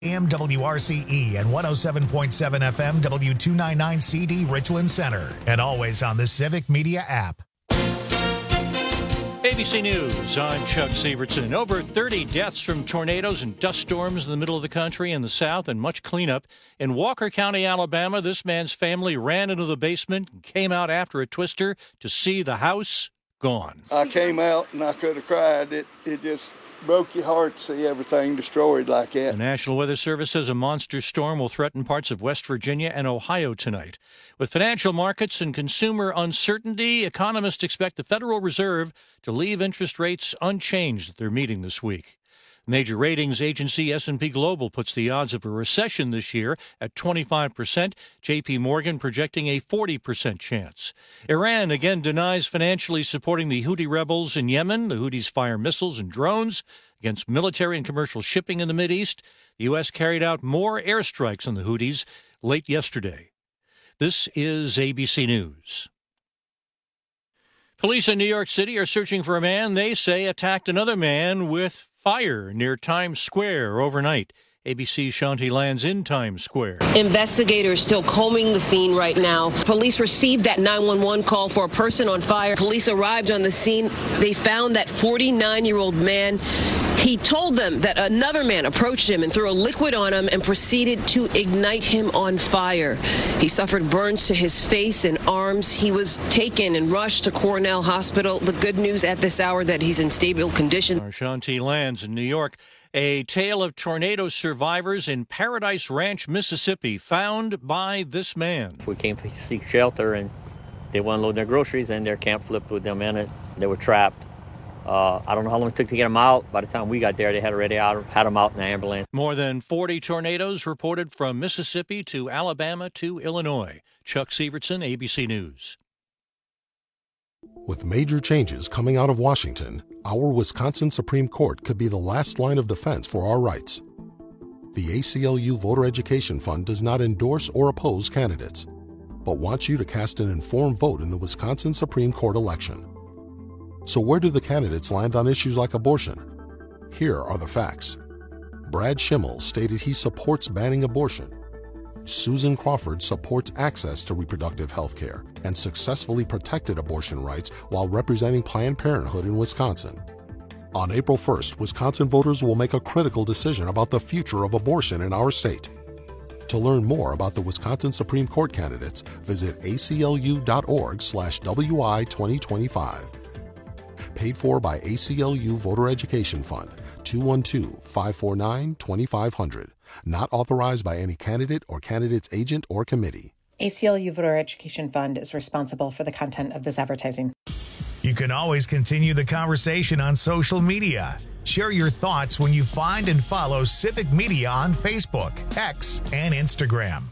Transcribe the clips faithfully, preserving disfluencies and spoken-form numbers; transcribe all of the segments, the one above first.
A M W R C E and one oh seven point seven F M W two ninety-nine C D Richland Center. And always on the Civic Media app. A B C News, I'm Chuck Sievertson. Over thirty deaths from tornadoes and dust storms in the middle of the country and the south, and much cleanup. In Walker County, Alabama, this man's family ran into the basement and came out after a twister to see the house gone. I came out and I could have cried. It, it just broke your heart to see everything destroyed like that. The National Weather Service says a monster storm will threaten parts of West Virginia and Ohio tonight. With financial markets and consumer uncertainty, economists expect the Federal Reserve to leave interest rates unchanged at their meeting this week. Major ratings agency S and P Global puts the odds of a recession this year at twenty-five percent. J P Morgan projecting a forty percent chance. Iran again denies financially supporting the Houthi rebels in Yemen. The Houthis fire missiles and drones against military and commercial shipping in the Mideast. The U S carried out more airstrikes on the Houthis late yesterday. This is A B C News. Police in New York City are searching for a man they say attacked another man with fire near Times Square overnight. A B C's Shanti Lands in Times Square. Investigators still combing the scene right now. Police received that nine one one call for a person on fire. Police arrived on the scene. They found that forty-nine-year-old man. He told them that another man approached him and threw a liquid on him and proceeded to ignite him on fire. He suffered burns to his face and arms. He was taken and rushed to Cornell Hospital. The good news at this hour that he's in stable condition. Our Shanti Lands in New York. A tale of tornado survivors in Paradise Ranch, Mississippi, found by this man. We came to seek shelter, and they went unloading their groceries, and their camp flipped with them in it. They were trapped. Uh, I don't know how long it took to get them out. By the time we got there, they had already out, had them out in the ambulance. More than forty tornadoes reported from Mississippi to Alabama to Illinois. Chuck Sievertson, A B C News. With major changes coming out of Washington, our Wisconsin Supreme Court could be the last line of defense for our rights. The A C L U Voter Education Fund does not endorse or oppose candidates, but wants you to cast an informed vote in the Wisconsin Supreme Court election. So where do the candidates land on issues like abortion? Here are the facts. Brad Schimmel stated he supports banning abortion. Susan Crawford supports access to reproductive health care and successfully protected abortion rights while representing Planned Parenthood in Wisconsin. On April first, Wisconsin voters will make a critical decision about the future of abortion in our state. To learn more about the Wisconsin Supreme Court candidates, visit A C L U dot org slash W I twenty twenty-five. Paid for by A C L U Voter Education Fund, two one two, five four nine, two five zero zero. Not authorized by any candidate or candidate's agent or committee. A C L U Voter Education Fund is responsible for the content of this advertising. You can always continue the conversation on social media. Share your thoughts when you find and follow Civic Media on Facebook, X, and Instagram.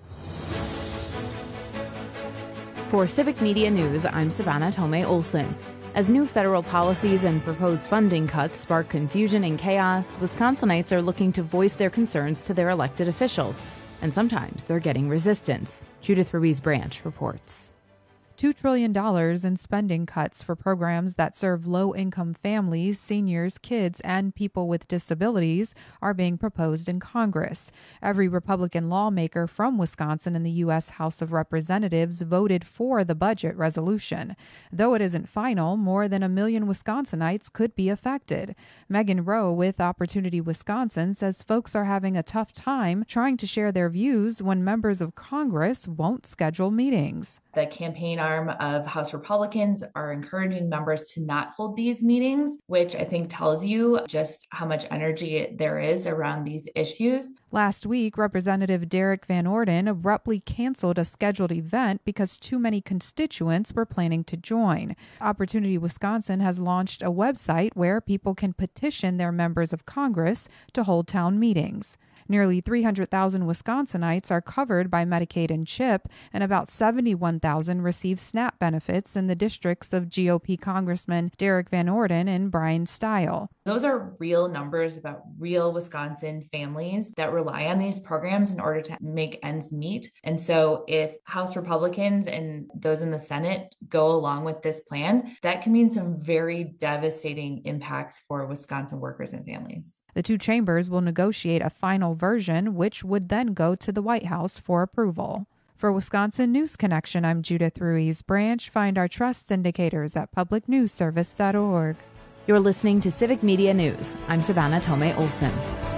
For Civic Media News, I'm Savannah Tomei Olson. As new federal policies and proposed funding cuts spark confusion and chaos, Wisconsinites are looking to voice their concerns to their elected officials. And sometimes they're getting resistance. Judith Ruiz-Branch reports. two trillion dollars in spending cuts for programs that serve low-income families, seniors, kids, and people with disabilities are being proposed in Congress. Every Republican lawmaker from Wisconsin in the U S House of Representatives voted for the budget resolution. Though it isn't final, more than a million Wisconsinites could be affected. Megan Rowe with Opportunity Wisconsin says folks are having a tough time trying to share their views when members of Congress won't schedule meetings. The campaign arm of House Republicans are encouraging members to not hold these meetings, which I think tells you just how much energy there is around these issues. Last week, Representative Derek Van Orden abruptly canceled a scheduled event because too many constituents were planning to join. Opportunity Wisconsin has launched a website where people can petition their members of Congress to hold town meetings. Nearly three hundred thousand Wisconsinites are covered by Medicaid and CHIP, and about seventy-one thousand receive SNAP benefits in the districts of G O P Congressman Derek Van Orden and Brian Stile. Those are real numbers about real Wisconsin families that rely on these programs in order to make ends meet. And so if House Republicans and those in the Senate go along with this plan, that can mean some very devastating impacts for Wisconsin workers and families. The two chambers will negotiate a final final version, which would then go to the White House for approval. For Wisconsin News Connection, I'm Judith Ruiz Branch. Find our trust indicators at public news service dot org. You're listening to Civic Media News. I'm Savannah Tomei Olson.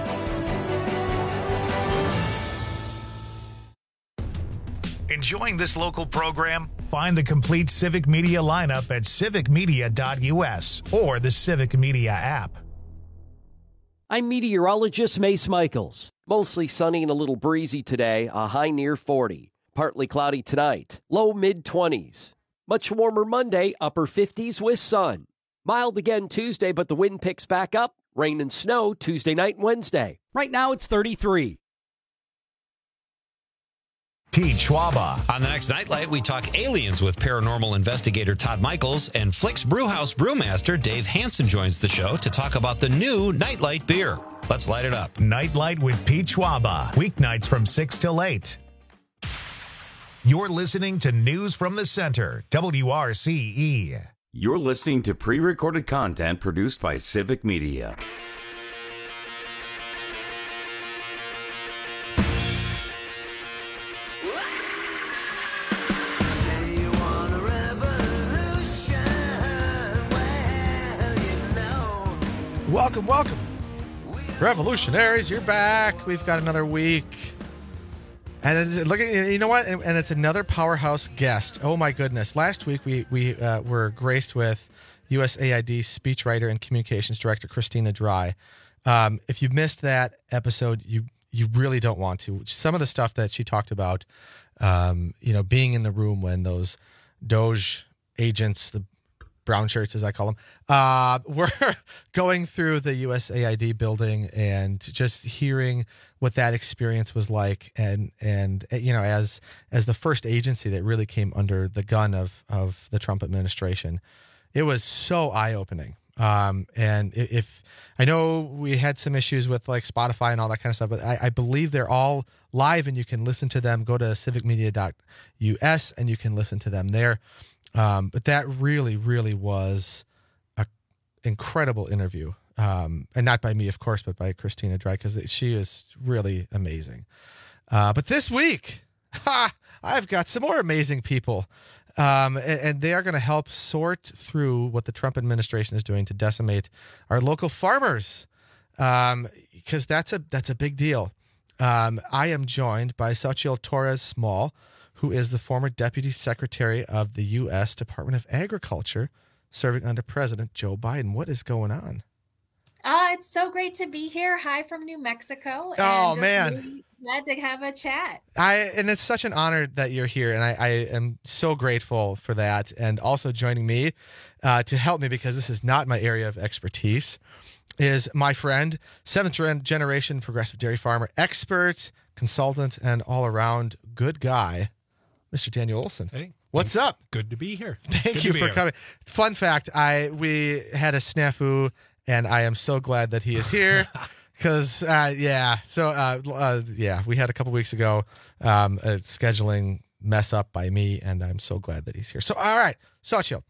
Enjoying this local program? Find the complete Civic Media lineup at civic media dot u s or the Civic Media app. I'm meteorologist Mace Michaels. Mostly sunny and a little breezy today, a high near forty. Partly cloudy tonight, low mid-twenties. Much warmer Monday, upper fifties with sun. Mild again Tuesday, but the wind picks back up. Rain and snow Tuesday night and Wednesday. Right now it's thirty-three. T. Schwaba. On the next Nightlight, we talk aliens with paranormal investigator Todd Michaels, and Flick's Brewhouse brewmaster Dave Hansen joins the show to talk about the new Nightlight beer. Let's light it up. Nightlight with Pete Schwaba. Weeknights from six till eight. You're listening to News from the Center, W R C E. You're listening to pre-recorded content produced by Civic Media. Welcome, welcome. Revolutionaries, you're back. We've got another week. And it's, look at, you know what? And, and it's another powerhouse guest. Oh my goodness. Last week we, we uh, were graced with U S A I D speechwriter and communications director Christina Dry. Um, if you missed that episode, you you really don't want to. Some of the stuff that she talked about, um, you know, being in the room when those Doge agents, the brown shirts, as I call them, uh, we're going through the U S A I D building and just hearing what that experience was like. And, and, you know, as, as the first agency that really came under the gun of, of the Trump administration, it was so eye opening. Um, and if I know we had some issues with like Spotify and all that kind of stuff, but I, I believe they're all live and you can listen to them. Go to civic media dot u s and you can listen to them there. Um, but that really, really was an incredible interview. Um, and not by me, of course, but by Christina Dry, because she is really amazing. Uh, but this week, ha, I've got some more amazing people. Um, and, and they are going to help sort through what the Trump administration is doing to decimate our local farmers. Um, because that's a, that's a big deal. Um, I am joined by Xochitl Torres Small, who is the former Deputy Secretary of the U S Department of Agriculture, serving under President Joe Biden. What is going on? Uh, it's so great to be here. Hi from New Mexico. And oh, just man. Really glad to have a chat. I And it's such an honor that you're here, and I, I am so grateful for that. And also joining me uh, to help me, because this is not my area of expertise, is my friend, seventh generation progressive dairy farmer, expert, consultant, and all-around good guy, Mister Daniel Olson. Hey, what's thanks. up? Good to be here. Thank Good you to for here. coming. Fun fact: I we had a snafu, and I am so glad that he is here. Because uh, yeah, so uh, uh, yeah, we had a couple weeks ago um, a scheduling mess up by me, and I'm so glad that he's here. So all right, Xochitl,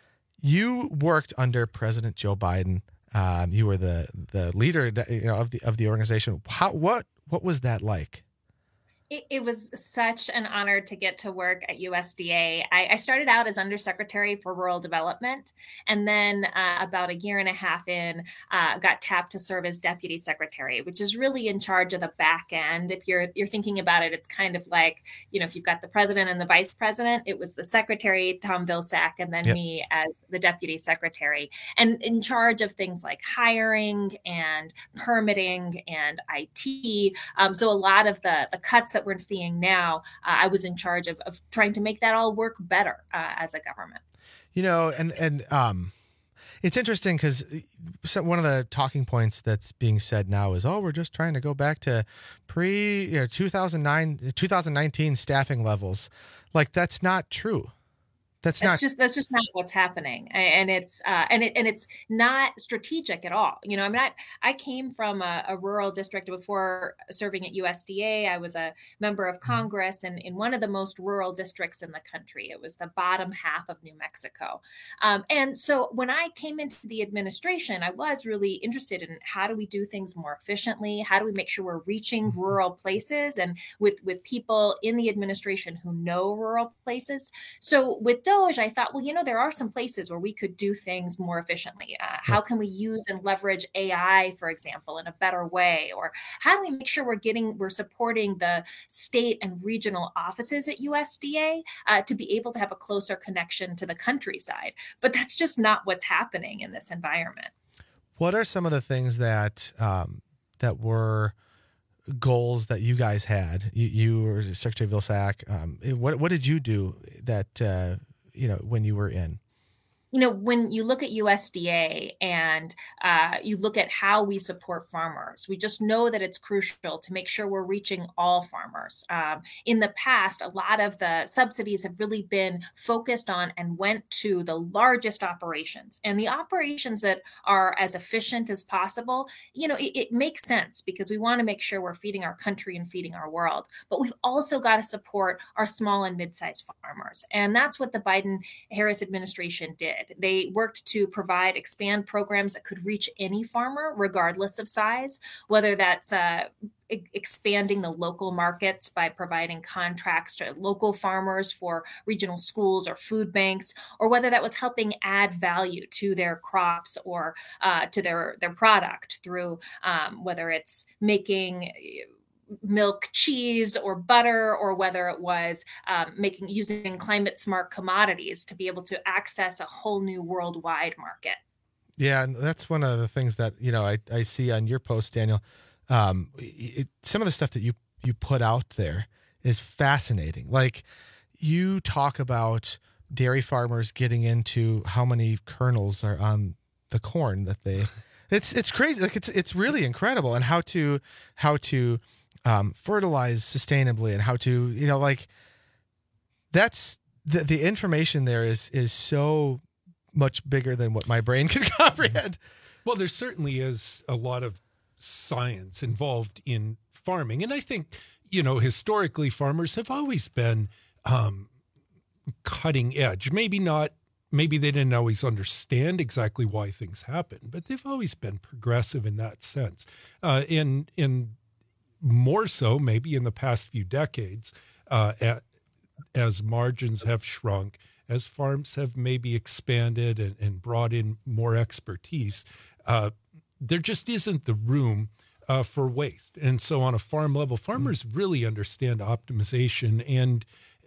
you worked under President Joe Biden. Um, you were the the leader, you know, of the of the organization. How what what was that like? It, it was such an honor to get to work at U S D A. I, I started out as Undersecretary for Rural Development, and then uh, about a year and a half in, uh, got tapped to serve as Deputy Secretary, which is really in charge of the back end. If you're you're thinking about it, it's kind of like, you know, if you've got the President and the Vice President, it was the Secretary, Tom Vilsack, and then yep. me as the Deputy Secretary, and in charge of things like hiring and permitting and I T. Um, so a lot of the, the cuts that we're seeing now, uh, I was in charge of, of trying to make that all work better uh, as a government. You know, and and um, it's interesting because one of the talking points that's being said now is, oh, we're just trying to go back to pre you know, two thousand nine, two thousand nineteen staffing levels. Like, that's not true. That's, that's not just that's just not what's happening, and it's uh, and it and it's not strategic at all. You know, I mean, I, I came from a, a rural district before serving at U S D A. I was a member of Congress, and in one of the most rural districts in the country. It was the bottom half of New Mexico, um, and so when I came into the administration, I was really interested in how do we do things more efficiently? How do we make sure we're reaching rural places and with with people in the administration who know rural places? So with Doge, I thought, well, you know, there are some places where we could do things more efficiently. Uh, how can we use and leverage A I, for example, in a better way? Or how do we make sure we're getting, we're supporting the state and regional offices at U S D A uh, to be able to have a closer connection to the countryside? But that's just not what's happening in this environment. What are some of the things that um, that were goals that you guys had? You, you were Secretary Vilsack. Um, what what did you do that uh, you know when you were in? You know, when you look at U S D A and uh, you look at how we support farmers, we just know that it's crucial to make sure we're reaching all farmers. Um, in the past, a lot of the subsidies have really been focused on and went to the largest operations. And the operations that are as efficient as possible, you know, it, it makes sense because we want to make sure we're feeding our country and feeding our world. But we've also got to support our small and mid-sized farmers. And that's what the Biden-Harris administration did. They worked to provide, expand programs that could reach any farmer, regardless of size, whether that's uh, e- expanding the local markets by providing contracts to local farmers for regional schools or food banks, or whether that was helping add value to their crops or uh, to their, their product through um, whether it's making milk, cheese, or butter, or whether it was um, making using climate smart commodities to be able to access a whole new worldwide market. Yeah, and that's one of the things that you know I, I see on your post, Daniel. Um, it, some of the stuff that you you put out there is fascinating. Like you talk about dairy farmers getting into how many kernels are on the corn that they. It's it's crazy. Like it's it's really incredible, and how to how to Um, fertilize sustainably and how to, you know, like that's the the information there is is so much bigger than what my brain can comprehend. Well, there certainly is a lot of science involved in farming. And I think, you know, historically farmers have always been um, cutting edge. Maybe not, maybe they didn't always understand exactly why things happen, but they've always been progressive in that sense. Uh, in, in, more so maybe in the past few decades, uh, at, as margins have shrunk, as farms have maybe expanded and, and brought in more expertise, uh, there just isn't the room uh, for waste. And so on a farm level, farmers really understand optimization and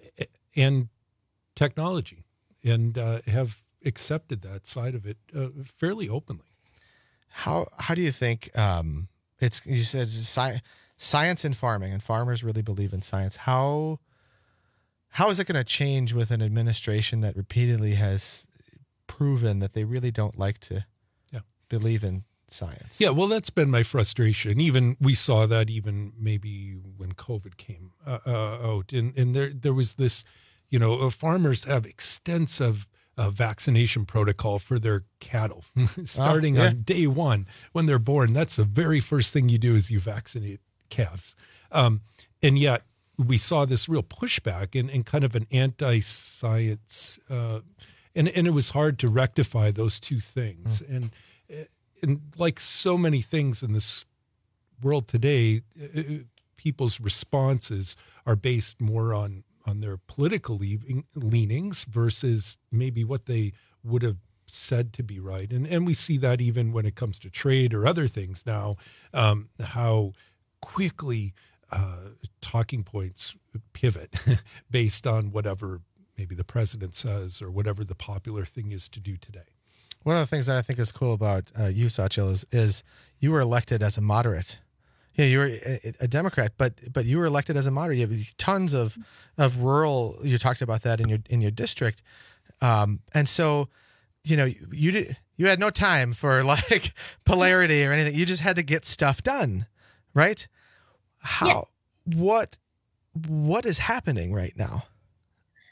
and technology and uh, have accepted that side of it uh, fairly openly. How how do you think um, it's, you said sci- science in farming, and farmers really believe in science. How how is it going to change with an administration that repeatedly has proven that they really don't like to yeah. believe in science? Yeah, well, that's been my frustration. Even we saw that even maybe when COVID came uh, uh, out, and and there there was this, you know, uh, farmers have extensive uh, vaccination protocol for their cattle, starting oh, yeah. on day one when they're born. That's the very first thing you do is you vaccinate calves. Um, and yet we saw this real pushback and, and kind of an anti-science, uh, and, and it was hard to rectify those two things. Mm. And, and like so many things in this world today, uh, people's responses are based more on, on their political leaving, leanings versus maybe what they would have said to be right. And, and we see that even when it comes to trade or other things now, um, how quickly uh, talking points pivot based on whatever maybe the president says or whatever the popular thing is to do today. One of the things that I think is cool about uh, you, Sachil, is, is you were elected as a moderate. You know, you were a, a Democrat, but but you were elected as a moderate. You have tons of of rural. You talked about that in your in your district, um, and so you know you, you did you had no time for like polarity or anything. You just had to get stuff done, right? How? Yeah. What? What is happening right now?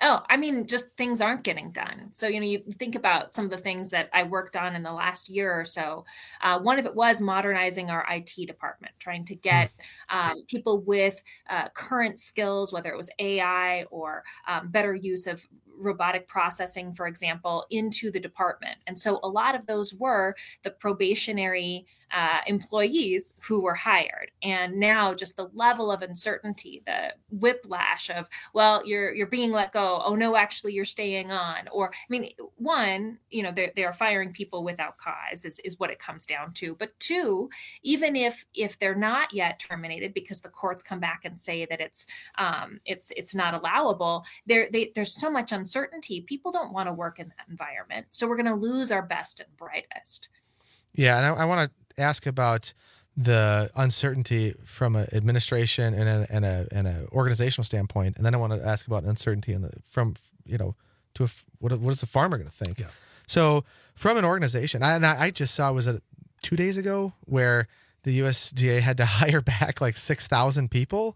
Oh, I mean, just things aren't getting done. So, you know, you think about some of the things that I worked on in the last year or so. Uh, one of it was modernizing our I T department, trying to get um, people with uh, current skills, whether it was A I or um, better use of robotic processing, for example, into the department. And so a lot of those were the probationary uh, employees who were hired. And now just the level of uncertainty, the whiplash of, well, you're you're being let go. Oh, no, actually, you're staying on. Or, I mean, one, you know, they they are firing people without cause is, is what it comes down to. But two, even if if they're not yet terminated because the courts come back and say that it's um, it's it's not allowable, there they, there's so much uncertainty. People don't want to work in that environment. So we're going to lose our best and brightest. Yeah, and I, I want to ask about the uncertainty from an administration and a, and a and a organizational standpoint, and then I want to ask about uncertainty in the from you know to a, what what is the farmer going to think? Yeah. So from an organization, I, and I just saw was it two days ago where the U S D A had to hire back like six thousand people.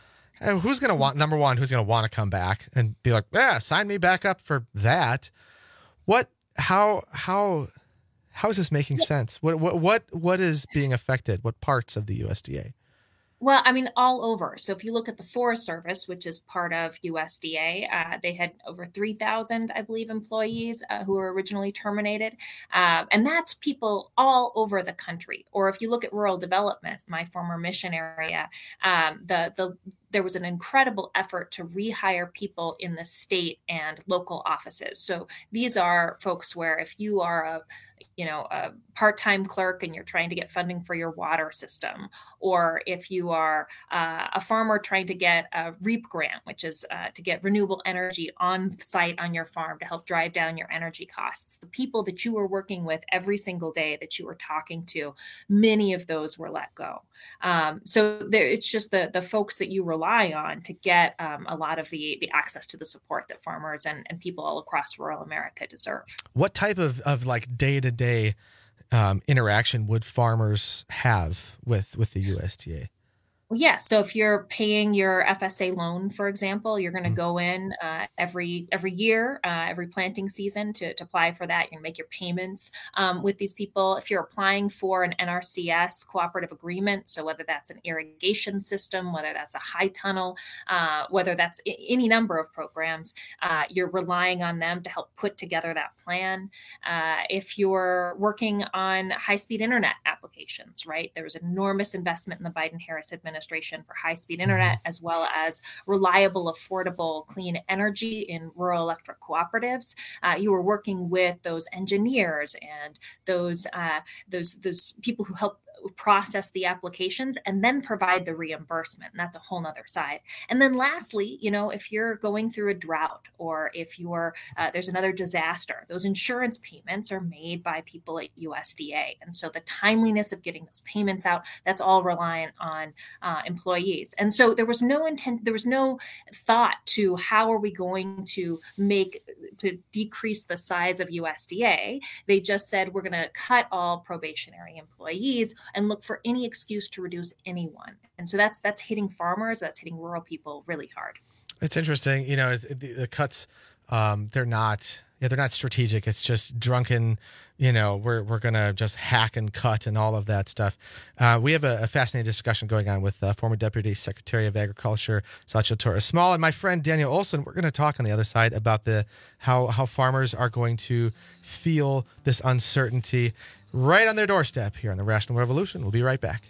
And who's going to want number one? Who's going to want to come back and be like, yeah, sign me back up for that? What? How? How? How is this making sense? What what what what is being affected? What parts of the U S D A? Well, I mean, all over. So if you look at the Forest Service, which is part of U S D A, uh, they had over three thousand, I believe, employees uh, who were originally terminated. Uh, and that's people all over the country. Or if you look at rural development, my former mission area, um, the the there was an incredible effort to rehire people in the state and local offices. So these are folks where if you are a you know, a part-time clerk and you're trying to get funding for your water system, or if you are uh, a farmer trying to get a REAP grant, which is uh, to get renewable energy on site on your farm to help drive down your energy costs. The people that you were working with every single day that you were talking to, many of those were let go. Um, so there, it's just the the folks that you rely on to get um, a lot of the the access to the support that farmers and, and people all across rural America deserve. What type of, of like day-to-day um, interaction would farmers have with, with the U S D A? Well, yeah. So if you're paying your F S A loan, for example, you're going to mm-hmm. go in uh, every every year, uh, every planting season to, to apply for that. You're going to make your payments um, with these people. If you're applying for an N R C S cooperative agreement, so whether that's an irrigation system, whether that's a high tunnel, uh, whether that's I- any number of programs, uh, you're relying on them to help put together that plan. Uh, if you're working on high-speed internet applications, right, there was enormous investment in the Biden-Harris administration for high-speed internet, as well as reliable, affordable, clean energy in rural electric cooperatives. Uh, you were working with those engineers and those uh, those those people who help process the applications and then provide the reimbursement. And that's a whole nother side. And then lastly, you know, if you're going through a drought or if you're uh, there's another disaster, those insurance payments are made by people at U S D A. And so the timeliness of getting those payments out, that's all reliant on uh, employees. And so there was no intent, there was no thought to how are we going to make, to decrease the size of U S D A. They just said, we're going to cut all probationary employees and look for any excuse to reduce anyone. And so that's that's hitting farmers, that's hitting rural people really hard. It's interesting, you know, the, the cuts, um, they're not, yeah, they're not strategic. It's just drunken, you know, we're we're going to just hack and cut and all of that stuff. Uh, we have a, a fascinating discussion going on with uh, former Deputy Secretary of Agriculture, Satya Torres Small, and my friend Daniel Olson. We're going to talk on the other side about the how how farmers are going to feel this uncertainty right on their doorstep here on the Rational Revolution. We'll be right back.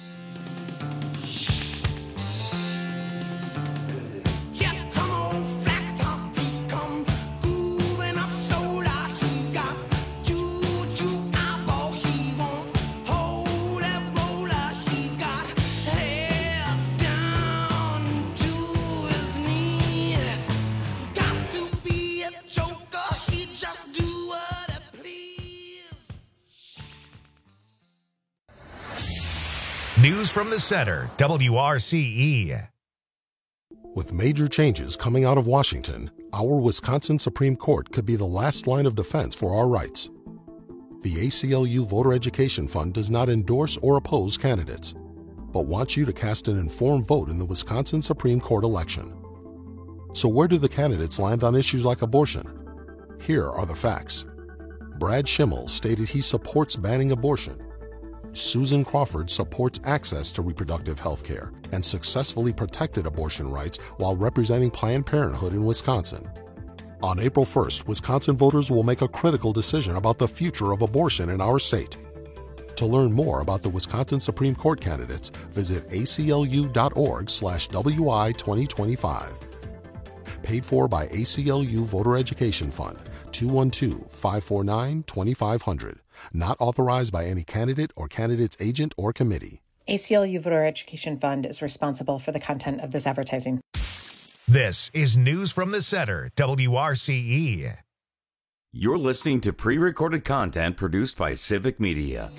News from the center, W R C E. With major changes coming out of Washington, our Wisconsin Supreme Court could be the last line of defense for our rights. The A C L U Voter Education Fund does not endorse or oppose candidates, but wants you to cast an informed vote in the Wisconsin Supreme Court election. So where do the candidates land on issues like abortion? Here are the facts. Brad Schimmel stated he supports banning abortion. Susan Crawford supports access to reproductive health care and successfully protected abortion rights while representing Planned Parenthood in Wisconsin. On April first, Wisconsin voters will make a critical decision about the future of abortion in our state. To learn more about the Wisconsin Supreme Court candidates, visit aclu.org slash WI 2025. Paid for by A C L U Voter Education Fund, two one two, five four nine, two five zero zero. Not authorized by any candidate or candidate's agent or committee. A C L U Voter Education Fund is responsible for the content of this advertising. This is News from the Center, W R C E. You're listening to pre-recorded content produced by Civic Media.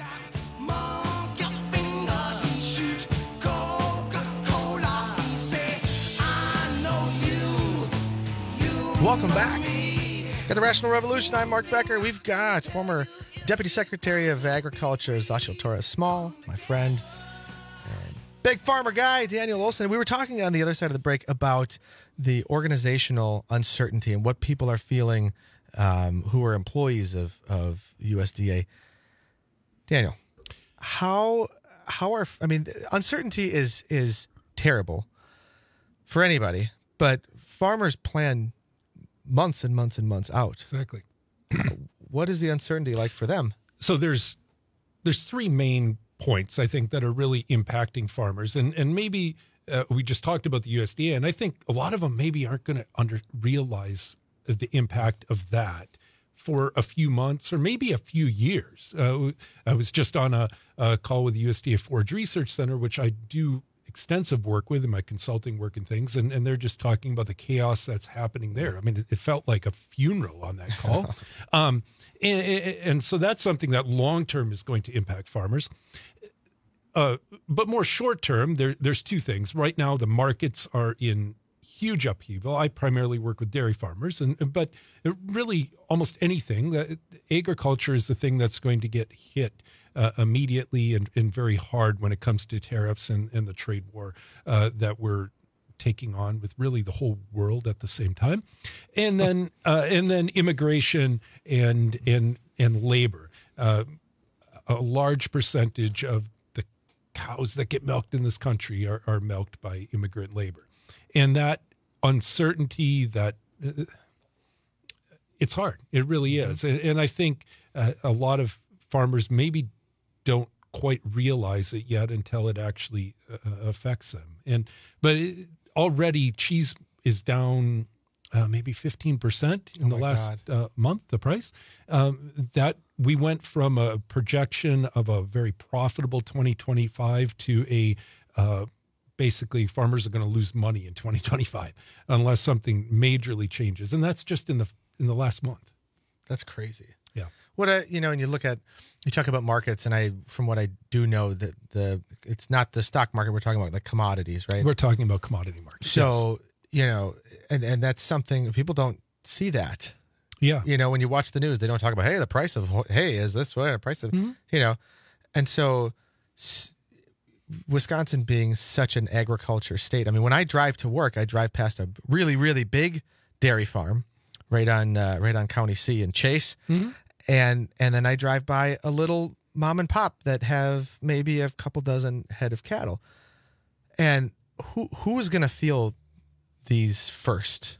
Welcome back. Got the Rational Revolution. I'm Mark Becker. We've got former Deputy Secretary of Agriculture, Xochitl Torres Small, my friend, and big farmer guy, Daniel Olson. We were talking on the other side of the break about the organizational uncertainty and what people are feeling um, who are employees of, of U S D A. Daniel, how how are I mean, uncertainty is is terrible for anybody, but farmers plan months and months and months out. Exactly. What is the uncertainty like for them? So there's there's three main points, I think, that are really impacting farmers. And and maybe uh, we just talked about the U S D A, and I think a lot of them maybe aren't going to under realize the impact of that for a few months or maybe a few years. Uh, I was just on a, a call with the U S D A Forage Research Center, which I do extensive work with in my consulting work and things, and, and they're just talking about the chaos that's happening there. I mean, it, it felt like a funeral on that call. um, and, and so that's something that long-term is going to impact farmers. Uh, but more short-term, there, there's two things. Right now, the markets are in huge upheaval. I primarily work with dairy farmers, and but really almost anything. That agriculture is the thing that's going to get hit Uh, immediately and, and very hard when it comes to tariffs and, and the trade war uh, that we're taking on with really the whole world at the same time, and then uh, and then immigration and and and labor. Uh, a large percentage of the cows that get milked in this country are, are milked by immigrant labor, and that uncertainty that. Uh, it's hard. It really is, and, and I think uh, a lot of farmers maybe don't quite realize it yet until it actually uh, affects them. And but it, already cheese is down uh, maybe fifteen percent in oh the last uh, month, the price. Um, that we went from a projection of a very profitable twenty twenty-five to a uh, basically farmers are going to lose money in twenty twenty-five unless something majorly changes. And that's just in the in the last month. That's crazy. Yeah. What I, you know, and you look at, you talk about markets, and I, from what I do know, that the it's not the stock market we're talking about, like commodities, right? We're talking about commodity markets. So, yes. you know, and, and that's something people don't see that. Yeah. You know, when you watch the news, they don't talk about, hey, the price of hay is this way, the price of, mm-hmm. you know, and so s- Wisconsin being such an agriculture state. I mean, when I drive to work, I drive past a really, really big dairy farm right on, uh, right on County C in Chase. Mm-hmm. And and then I drive by a little mom and pop that have maybe a couple dozen head of cattle. And who who is going to feel these first?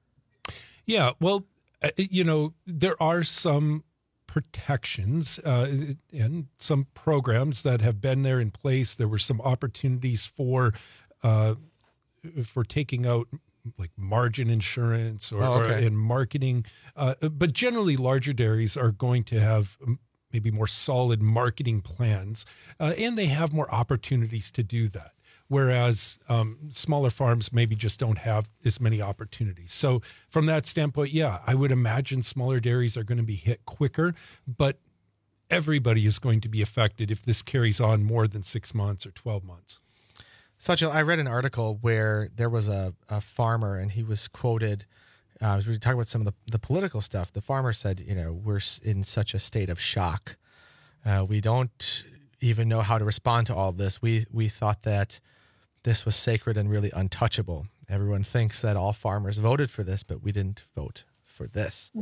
Yeah, well, uh, you know, there are some protections uh, and some programs that have been there in place. There were some opportunities for uh, for taking out like margin insurance or, oh, okay. or in marketing. Uh, but generally larger dairies are going to have maybe more solid marketing plans uh, and they have more opportunities to do that. Whereas um, smaller farms maybe just don't have as many opportunities. So from that standpoint, yeah, I would imagine smaller dairies are going to be hit quicker, but everybody is going to be affected if this carries on more than six months or twelve months. Xochitl, I read an article where there was a, a farmer and he was quoted, uh, we were talking about some of the, the political stuff. The farmer said, you know, we're in such a state of shock. Uh, we don't even know how to respond to all of this. We we thought that this was sacred and really untouchable. Everyone thinks that all farmers voted for this, but we didn't vote for this.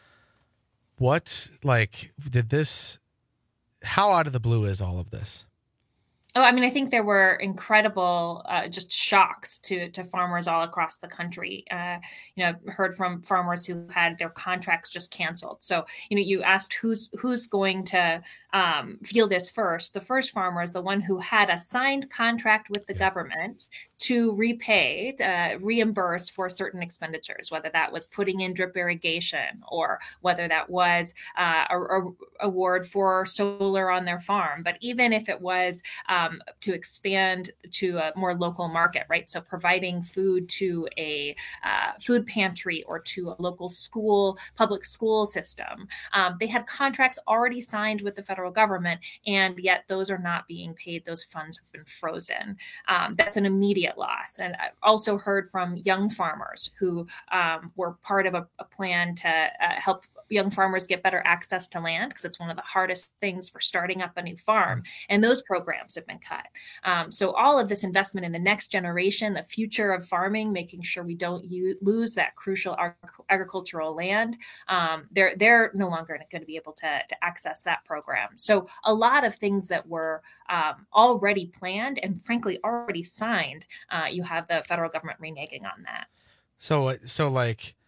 What, like, did this, how out of the blue is all of this? Oh, I mean, I think there were incredible uh, just shocks to to farmers all across the country. Uh, you know, heard from farmers who had their contracts just canceled. So, you know, you asked who's who's going to um, feel this first. The first farmer is the one who had a signed contract with the yeah. government to repay, uh, reimburse for certain expenditures, whether that was putting in drip irrigation or whether that was uh, a, a award for solar on their farm. But even if it was um, to expand to a more local market, right? So providing food to a uh, food pantry or to a local school, public school system. Um, they had contracts already signed with the federal government, and yet those are not being paid. Those funds have been frozen. Um, that's an immediate loss. And I've also heard from young farmers who um, were part of a, a plan to uh, help young farmers get better access to land, because it's one of the hardest things for starting up a new farm. And those programs have been cut. Um, so all of this investment in the next generation, the future of farming, making sure we don't use, lose that crucial ag- agricultural land, um, they're they're no longer going to be able to, to access that program. So a lot of things that were um, already planned and frankly already signed, uh, you have the federal government reneging on that. So, so like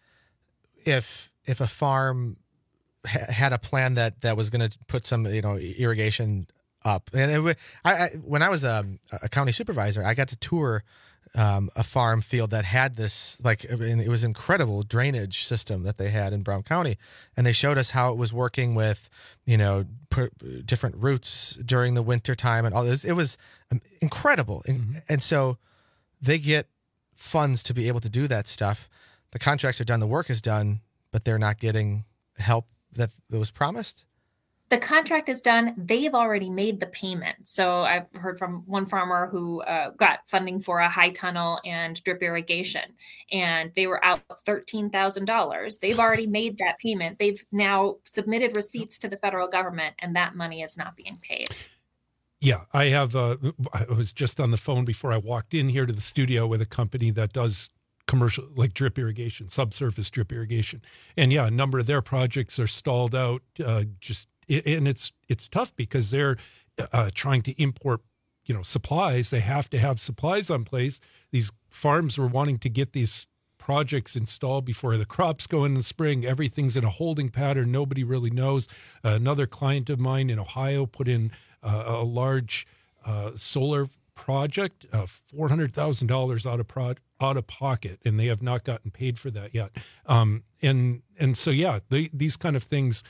if if a farm ha- had a plan that, that was going to put some, you know, irrigation up, and it, I, I when I was a, a county supervisor, I got to tour um, a farm field that had this, like, and it was incredible drainage system that they had in Brown County, and they showed us how it was working with, you know, per, different routes during the winter time and all this. It was incredible, mm-hmm. and, and so they get funds to be able to do that stuff. The contracts are done, the work is done, but they're not getting help that was promised? The contract is done. They've already made the payment. So I've heard from one farmer who uh, got funding for a high tunnel and drip irrigation, and they were out thirteen thousand dollars. They've already made that payment. They've now submitted receipts to the federal government, and that money is not being paid. Yeah, I have. Uh, I was just on the phone before I walked in here to the studio with a company that does commercial, like drip irrigation, subsurface drip irrigation. And yeah, a number of their projects are stalled out. Uh, just and it's it's tough because they're uh, trying to import, you know, supplies. They have to have supplies on place. These farms were wanting to get these projects installed before the crops go in the spring. Everything's in a holding pattern. Nobody really knows. Uh, another client of mine in Ohio put in uh, a large uh, solar project, uh, four hundred thousand dollars out of pro- out of pocket, and they have not gotten paid for that yet. Um, and and so, yeah, they, these kind of things,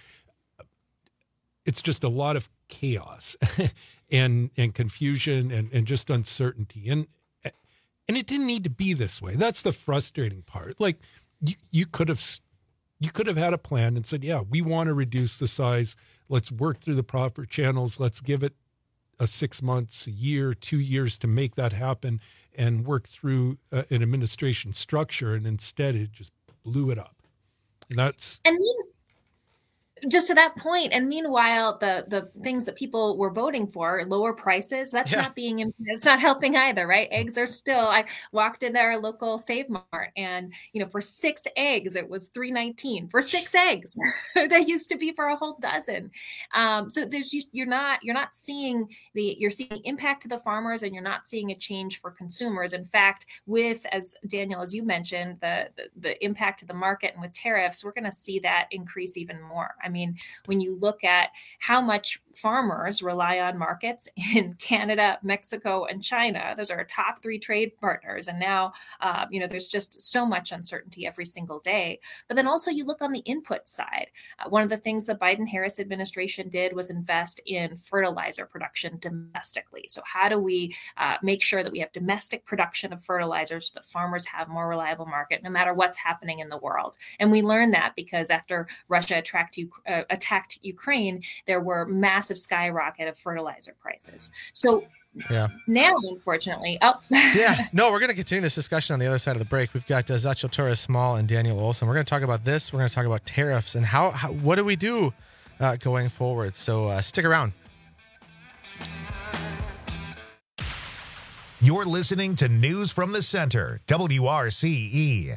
it's just a lot of chaos and and confusion and, and just uncertainty. And and it didn't need to be this way. That's the frustrating part. Like, you, you could have you could have had a plan and said, yeah, we want to reduce the size. Let's work through the proper channels. Let's give it a six months, a year, two years to make that happen and work through uh, an administration structure. And instead it just blew it up. And that's... And mean, just to that point, and meanwhile, the the things that people were voting for, lower prices, that's yeah. not being, it's not helping either, right? Eggs are still, I walked into our local Save Mart and, you know, for six eggs, it was three nineteen for six eggs. That used to be for a whole dozen. Um, so there's just, you're not, you're not seeing the, you're seeing impact to the farmers, and you're not seeing a change for consumers. In fact, with, as Daniel, as you mentioned, the, the, the impact to the market and with tariffs, we're going to see that increase even more. I mean, when you look at how much farmers rely on markets in Canada, Mexico, and China, those are our top three trade partners. And now, uh, you know, there's just so much uncertainty every single day. But then also you look on the input side. Uh, one of the things the Biden-Harris administration did was invest in fertilizer production domestically. So how do we uh, make sure that we have domestic production of fertilizers so that farmers have more reliable market no matter what's happening in the world? And we learned that because after Russia attacked, uh, attacked Ukraine, there were massive skyrocket of fertilizer prices. So yeah. now, unfortunately, oh. yeah, no, we're going to continue this discussion on the other side of the break. We've got uh, Zachel Torres Small and Daniel Olson. We're going to talk about this. We're going to talk about tariffs and how, how what do we do uh, going forward. So uh, stick around. You're listening to News from the Center, W R C E.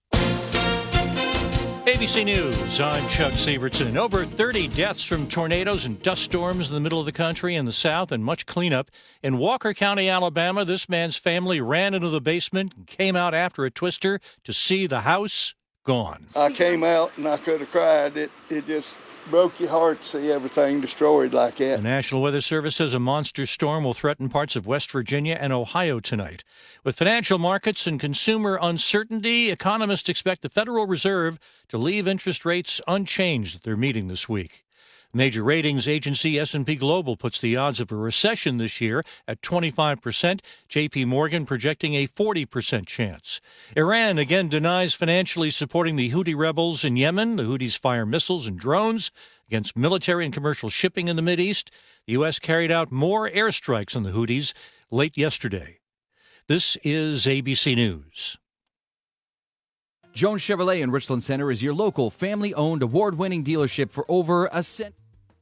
A B C News, I'm Chuck Sievertson. Over thirty deaths from tornadoes and dust storms in the middle of the country and the south, and much cleanup. In Walker County, Alabama, this man's family ran into the basement and came out after a twister to see the house gone. I came out and I could have cried. It, it just broke your heart to see everything destroyed like that. The National Weather Service says a monster storm will threaten parts of West Virginia and Ohio tonight. With financial markets and consumer uncertainty, economists expect the Federal Reserve to leave interest rates unchanged at their meeting this week. Major ratings agency S and P Global puts the odds of a recession this year at twenty-five percent, J P Morgan projecting a forty percent chance. Iran again denies financially supporting the Houthi rebels in Yemen. The Houthis fire missiles and drones against military and commercial shipping in the Mideast. The U S carried out more airstrikes on the Houthis late yesterday. This is A B C News. Jones Chevrolet in Richland Center is your local family-owned, award-winning dealership for over a century.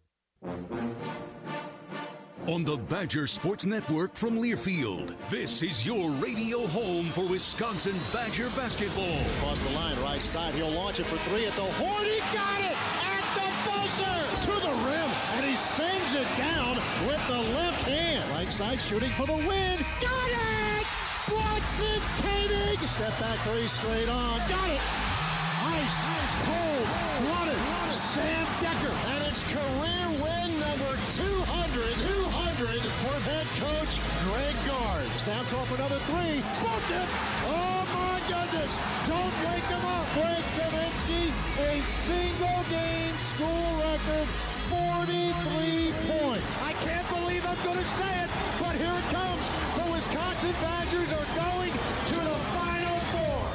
On the Badger Sports Network from Learfield, this is your radio home for Wisconsin Badger basketball. Across the line, right side, he'll launch it for three at the horn. He got it at the buzzer to the rim, and he sends it down with the left hand. Right side shooting for the win. Got it! Bronson Koenig! Step back three straight on. Got it! Ice, cold, blooded, Sam Decker. And it's career win number two hundred. two hundred for head coach Greg Gard. Snaps off another three. Booked it! Oh my goodness! Don't wake him up. Greg Kaminsky, a single game school record, forty-three points. I can't believe I'm going to say it, but here it comes. The Wisconsin Badgers are going to the Final Four.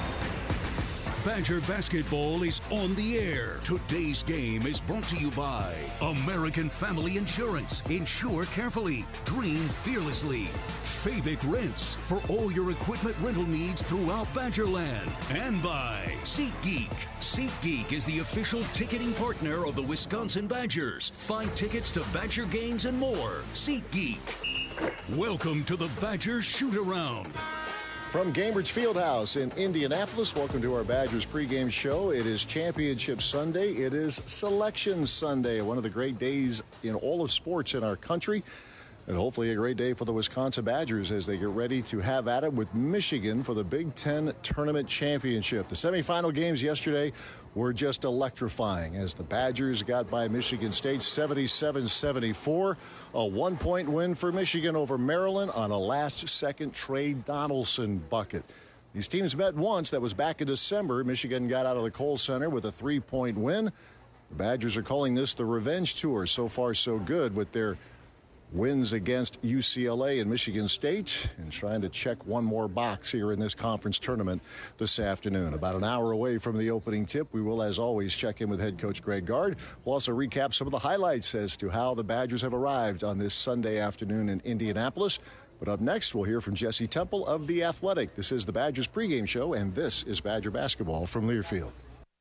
Badger basketball is on the air. Today's game is brought to you by American Family Insurance. Insure carefully. Dream fearlessly. Fabic Rents for all your equipment rental needs throughout Badgerland. And by SeatGeek. SeatGeek is the official ticketing partner of the Wisconsin Badgers. Find tickets to Badger games and more. SeatGeek. Welcome to the Badgers Shoot-Around. From Gainbridge Fieldhouse in Indianapolis, welcome to our Badgers pregame show. It is Championship Sunday. It is Selection Sunday, one of the great days in all of sports in our country. And hopefully a great day for the Wisconsin Badgers as they get ready to have at it with Michigan for the Big Ten Tournament Championship. The semifinal games yesterday were just electrifying as the Badgers got by Michigan State seventy-seven seventy-four. A one-point win for Michigan over Maryland on a last-second Trey Donaldson bucket. These teams met once. That was back in December. Michigan got out of the Kohl Center with a three-point win. The Badgers are calling this the revenge tour. So far, so good with their wins against U C L A and Michigan State, and trying to check one more box here in this conference tournament this afternoon. About an hour away from the opening tip, we will, as always, check in with head coach Greg Gard. We'll also recap some of the highlights as to how the Badgers have arrived on this Sunday afternoon in Indianapolis. But up next, we'll hear from Jesse Temple of The Athletic. This is the Badgers pregame show, and this is Badger basketball from Learfield.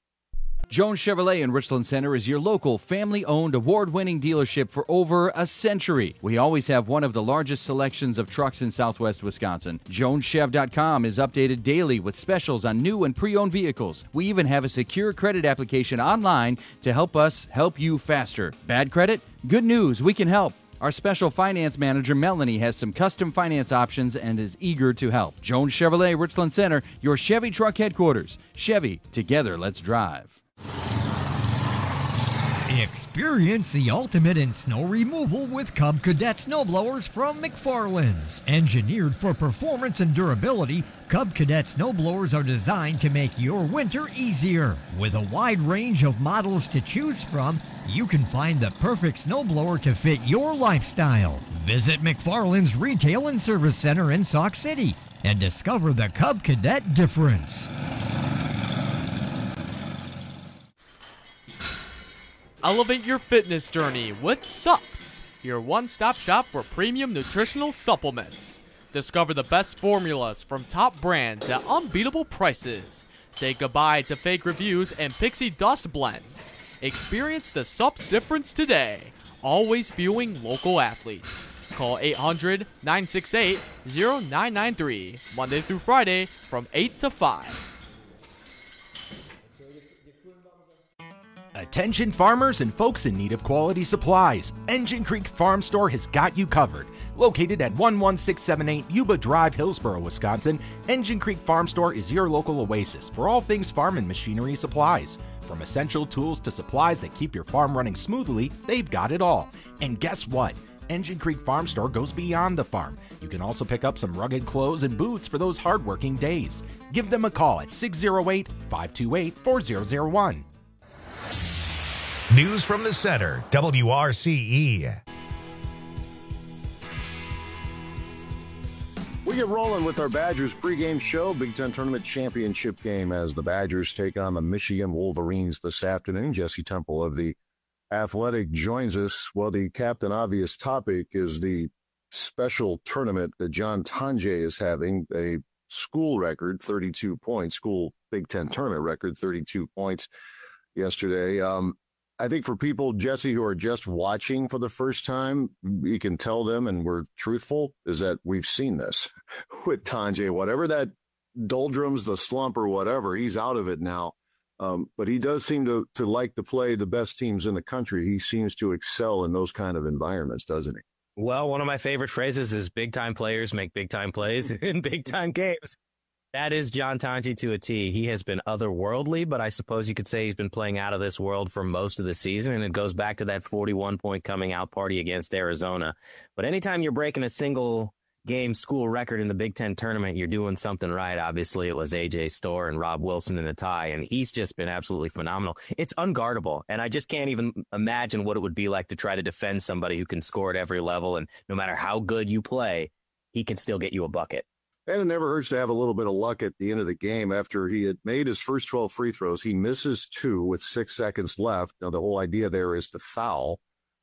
Jones Chevrolet in Richland Center is your local family-owned, award-winning dealership for over a century. We always have one of the largest selections of trucks in southwest Wisconsin. Jones Chev dot com is updated daily with specials on new and pre-owned vehicles. We even have a secure credit application online to help us help you faster. Bad credit? Good news, we can help. Our special finance manager, Melanie, has some custom finance options and is eager to help. Jones Chevrolet, Richland Center, your Chevy truck headquarters. Chevy, together, let's drive. Experience the ultimate in snow removal with Cub Cadet snowblowers from McFarland's. Engineered for performance and durability, Cub Cadet snowblowers are designed to make your winter easier. With a wide range of models to choose from, you can find the perfect snowblower to fit your lifestyle. Visit McFarland's Retail and Service Center in Sauk City and discover the Cub Cadet difference. Elevate your fitness journey with Sups, your one-stop shop for premium nutritional supplements. Discover the best formulas from top brands at unbeatable prices. Say goodbye to fake reviews and pixie dust blends. Experience the Sups difference today. Always fueling local athletes. call eight hundred, nine six eight, zero nine nine three, Monday through Friday from eight to five. Attention farmers and folks in need of quality supplies. Engine Creek Farm Store has got you covered. Located at one one six seven eight Yuba Drive, Hillsboro, Wisconsin, Engine Creek Farm Store is your local oasis for all things farm and machinery supplies. From essential tools to supplies that keep your farm running smoothly, they've got it all. And guess what? Engine Creek Farm Store goes beyond the farm. You can also pick up some rugged clothes and boots for those hardworking days. Give them a call at six oh eight, five two eight, four oh oh one. News from the Center, W R C E. We get rolling with our Badgers pregame show, Big Ten Tournament Championship game as the Badgers take on the Michigan Wolverines this afternoon. Jesse Temple of the Athletic joins us. Well, the Captain Obvious topic is the special tournament that John Tonje is having, a school record, thirty-two points, school Big Ten tournament record, thirty-two points yesterday. Um, I think for people, Jesse, who are just watching for the first time, you can tell them, and we're truthful, is that we've seen this with Tonje. Whatever that doldrums, the slump or whatever, he's out of it now. Um, but he does seem to, to like to play the best teams in the country. He seems to excel in those kind of environments, doesn't he? Well, one of my favorite phrases is big-time players make big-time plays in big-time games. That is John Tonje to a T. He has been otherworldly, but I suppose you could say he's been playing out of this world for most of the season, and it goes back to that forty-one point coming out party against Arizona. But anytime you're breaking a single game school record in the Big Ten tournament, you're doing something right. Obviously, it was A J Storr and Rob Wilson in a tie, and he's just been absolutely phenomenal. It's unguardable, and I just can't even imagine what it would be like to try to defend somebody who can score at every level, and no matter how good you play, he can still get you a bucket. And it never hurts to have a little bit of luck at the end of the game. After he had made his first twelve free throws, he misses two with six seconds left. Now, the whole idea there is to foul.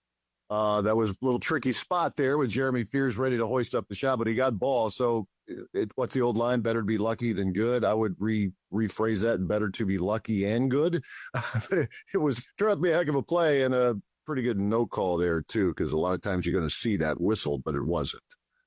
Uh, that was a little tricky spot there with Jeremy Fears ready to hoist up the shot, but he got ball. So it, it, what's the old line? Better to be lucky than good. I would re rephrase that, better to be lucky and good. it, it was turned out to be a heck of a play and a pretty good no call there, too, because a lot of times you're going to see that whistled, but it wasn't.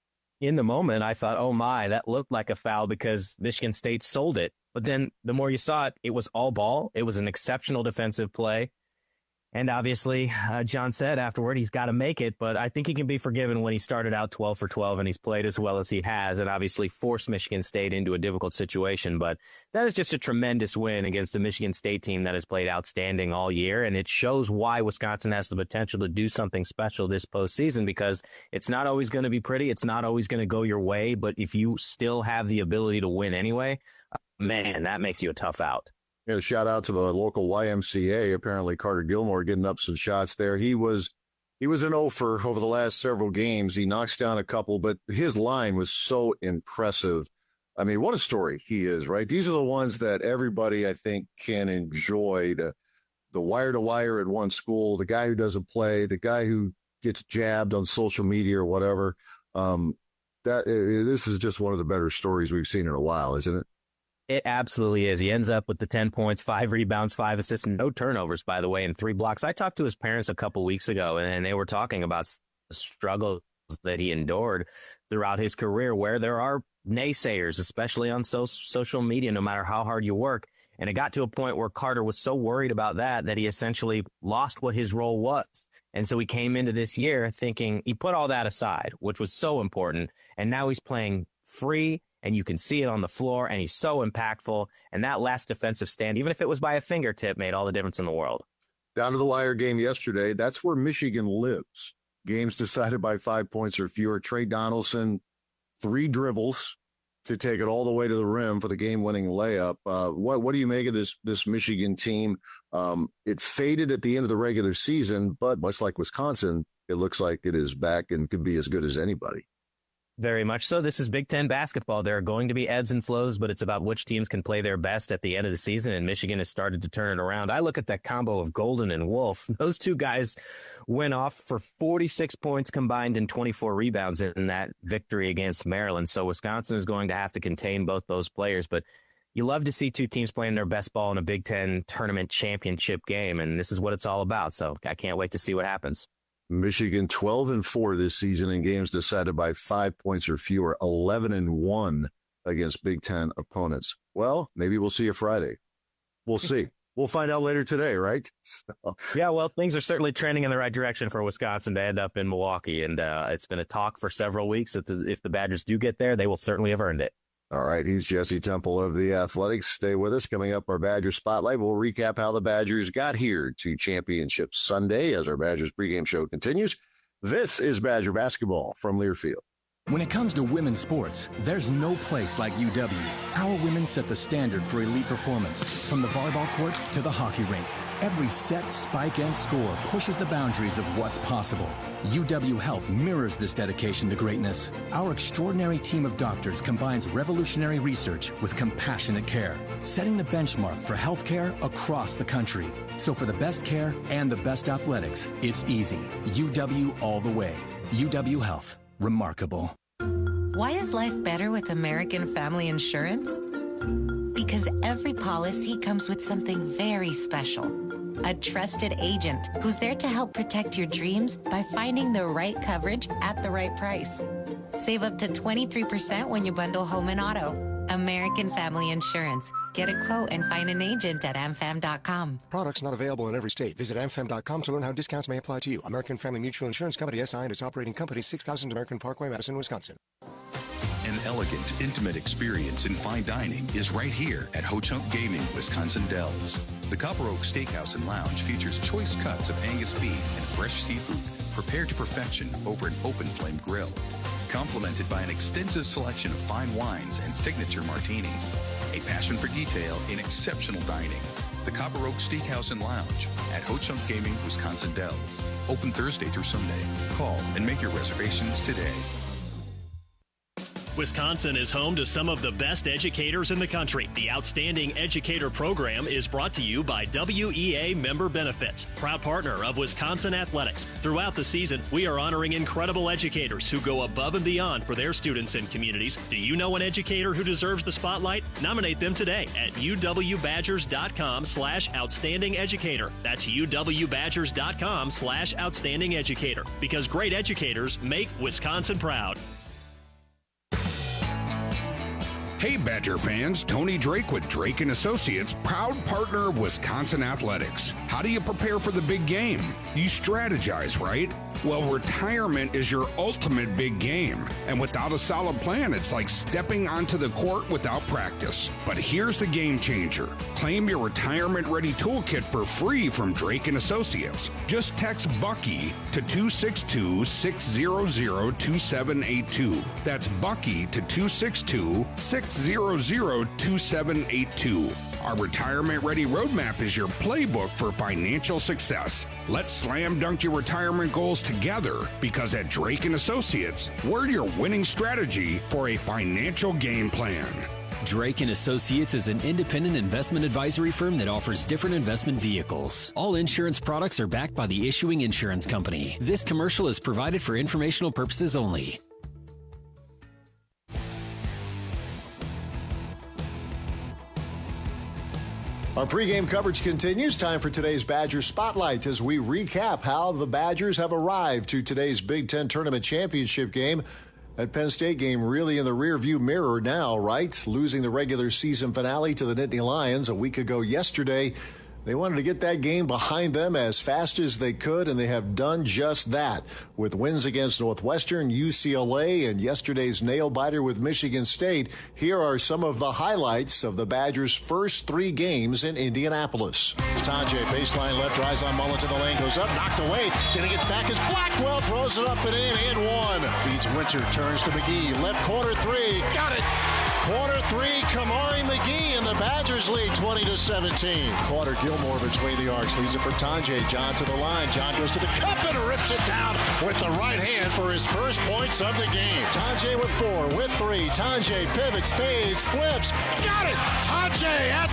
In the moment, I thought, oh, my, that looked like a foul because Michigan State sold it. But then the more you saw it, it was all ball. It was an exceptional defensive play. And obviously, uh, John said afterward he's got to make it, but I think he can be forgiven when he started out twelve for twelve and he's played as well as he has and obviously forced Michigan State into a difficult situation. But that is just a tremendous win against a Michigan State team that has played outstanding all year, and it shows why Wisconsin has the potential to do something special this postseason, because it's not always going to be pretty. It's not always going to go your way, but if you still have the ability to win anyway, man, that makes you a tough out. Yeah, a shout out to the local Y M C A. Apparently, Carter Gilmore getting up some shots there. He was he was an offer over the last several games. He knocks down a couple, but his line was so impressive. I mean, what a story he is, right? These are the ones that everybody, I think, can enjoy. The the wire to wire at one school, the guy who doesn't play, the guy who gets jabbed on social media or whatever. Um, that uh, this is just one of the better stories we've seen in a while, isn't it? It absolutely is. He ends up with the ten points, five rebounds, five assists, and no turnovers, by the way, and three blocks. I talked to his parents a couple weeks ago, and they were talking about the struggles that he endured throughout his career, where there are naysayers, especially on so- social media, no matter how hard you work. And it got to a point where Carter was so worried about that that he essentially lost what his role was. And so he came into this year thinking he put all that aside, which was so important. And now he's playing free, and you can see it on the floor, and he's so impactful. And that last defensive stand, even if it was by a fingertip, made all the difference in the world. Down to the wire game yesterday, that's where Michigan lives. Games decided by five points or fewer. Trey Donaldson, three dribbles to take it all the way to the rim for the game-winning layup. Uh, what what do you make of this this Michigan team? Um, it faded at the end of the regular season, but much like Wisconsin, it looks like it is back and could be as good as anybody. Very much so. This is Big Ten basketball. There are going to be ebbs and flows, but it's about which teams can play their best at the end of the season, and Michigan has started to turn it around. I look at that combo of Golden and Wolf. Those two guys went off for forty-six points combined and twenty-four rebounds in that victory against Maryland. So Wisconsin is going to have to contain both those players, but you love to see two teams playing their best ball in a Big Ten tournament championship game, and this is what it's all about. So I can't wait to see what happens. Michigan twelve and four this season in games decided by five points or fewer, eleven and one against Big Ten opponents. Well, maybe we'll see you Friday. We'll see. We'll find out later today, right? Yeah, well, things are certainly trending in the right direction for Wisconsin to end up in Milwaukee, and uh, it's been a talk for several weeks that the, if the Badgers do get there, they will certainly have earned it. All right, he's Jesse Temple of the Athletics. Stay with us. Coming up, our Badger Spotlight. We'll recap how the Badgers got here to Championship Sunday as our Badgers pregame show continues. This is Badger Basketball from Learfield. When it comes to women's sports, there's no place like U W. Our women set the standard for elite performance, from the volleyball court to the hockey rink. Every set, spike, and score pushes the boundaries of what's possible. U W Health mirrors this dedication to greatness. Our extraordinary team of doctors combines revolutionary research with compassionate care, setting the benchmark for healthcare across the country. So for the best care and the best athletics, it's easy. U W all the way. U W Health. Remarkable. Why is life better with American Family Insurance? Because every policy comes with something very special. A trusted agent who's there to help protect your dreams by finding the right coverage at the right price. Save up to twenty-three percent when you bundle home and auto. American Family Insurance. Get a quote and find an agent at am fam dot com. Products not available in every state. Visit am fam dot com to learn how discounts may apply to you. American Family Mutual Insurance Company, S I and its operating company, six thousand American Parkway, Madison, Wisconsin. An elegant, intimate experience in fine dining is right here at Ho-Chunk Gaming, Wisconsin Dells. The Copper Oak Steakhouse and Lounge features choice cuts of Angus beef and fresh seafood prepared to perfection over an open flame grill, complemented by an extensive selection of fine wines and signature martinis. A passion for detail in exceptional dining. The Copper Oak Steakhouse and Lounge at Ho-Chunk Gaming, Wisconsin Dells. Open Thursday through Sunday. Call and make your reservations today. Wisconsin is home to some of the best educators in the country. The Outstanding Educator Program is brought to you by W E A Member Benefits, proud partner of Wisconsin Athletics. Throughout the season, we are honoring incredible educators who go above and beyond for their students and communities. Do you know an educator who deserves the spotlight? Nominate them today at u w badgers dot com slash outstanding educator. That's u w badgers dot com slash outstanding educator. Because great educators make Wisconsin proud. Hey Badger fans, Tony Drake with Drake and Associates, proud partner of Wisconsin Athletics. How do you prepare for the big game? You strategize, right? Well, retirement is your ultimate big game. And without a solid plan, it's like stepping onto the court without practice. But here's the game changer. Claim your retirement-ready toolkit for free from Drake and Associates. Just text Bucky to two six two, six zero zero, two seven eight two. That's Bucky to two six two, six zero zero, two seven eight two. Our retirement-ready roadmap is your playbook for financial success. Let's slam dunk your retirement goals together, because at Drake and Associates, we're your winning strategy for a financial game plan. Drake and Associates is an independent investment advisory firm that offers different investment vehicles. All insurance products are backed by the issuing insurance company. This commercial is provided for informational purposes only. Our pregame coverage continues. Time for today's Badger Spotlight as we recap how the Badgers have arrived to today's Big Ten Tournament Championship game. That Penn State game really in the rearview mirror now, right? Losing the regular season finale to the Nittany Lions a week ago yesterday. They wanted to get that game behind them as fast as they could, and they have done just that with wins against Northwestern, U C L A, and yesterday's nail-biter with Michigan State. Here are some of the highlights of the Badgers' first three games in Indianapolis. Tajay, baseline left, drives on Mullen to the lane, goes up, knocked away. Getting it back is Blackwell, throws it up and in, and one. Feeds Winter, turns to McGee, left corner three, got it. Corner three, Kamari McGee, and the Badgers lead twenty to seventeen. Carter Gilmore between the arcs, leaves it for Tajay. John to the line. John goes to the cup and rips it down with the right hand for his first points of the game. Tajay with four, with three. Tajay pivots, fades, flips. Got it! Tajay at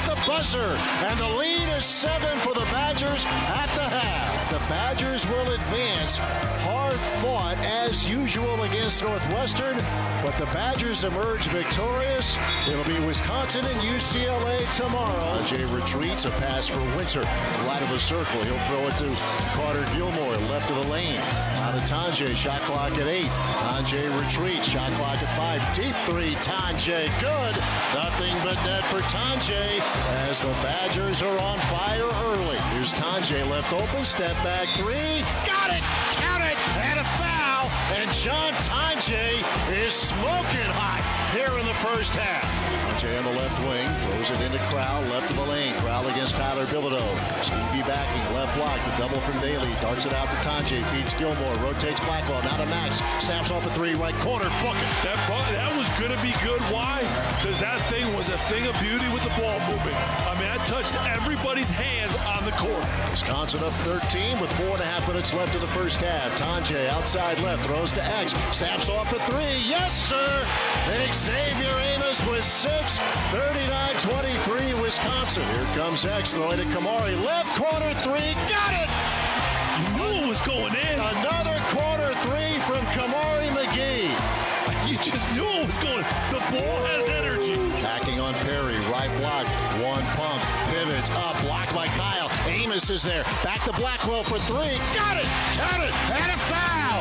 the buzzer, and the lead is seven for the Badgers at the half. The Badgers will advance. Hard fought as usual against Northwestern, but the Badgers emerge victorious. It'll be Wisconsin and U C L A tomorrow. Jay retreats, a pass for Winter. Right of the circle, he'll throw it to Carter Gilmore, left of the lane. Out of Tanjay, shot clock at eight. Tanjay retreats, shot clock at five. Deep three, Tanjay, good. Nothing but net for Tanjay as the Badgers are on fire early. Here's Tanjay, left open, step back three. Got it! Count it! And a foul! And John Tanjay is smoking hot here in the first half. Tanjay on the left wing, throws it into Crowell, left of the lane. Crowell against Tyler Bilodeau. Stevie backing, left block, the double from Daly. Darts it out to Tanjay, feeds Gilmore, rotates Blackwell, now to Max. Snaps off a three, right corner, book it. That, that was going to be good. Why? Because that thing was a thing of beauty with the ball movement. I mean, that touched everybody's hands on the court. Wisconsin up thirteen with four and a half minutes left in the first half. Tanjay outside left, throws to X, snaps off a three. Yes, sir! Xavier Amos with six, thirty-nine twenty-three Wisconsin. Here comes X, throwing to Kamari, left corner three, got it! You knew it was going in. Another corner three from Kamari McGee. You just knew it was going. The ball has energy. Backing on Perry, right block, one pump, pivots up, blocked by Kyle. Amos is there, back to Blackwell for three, got it, count it, and a foul.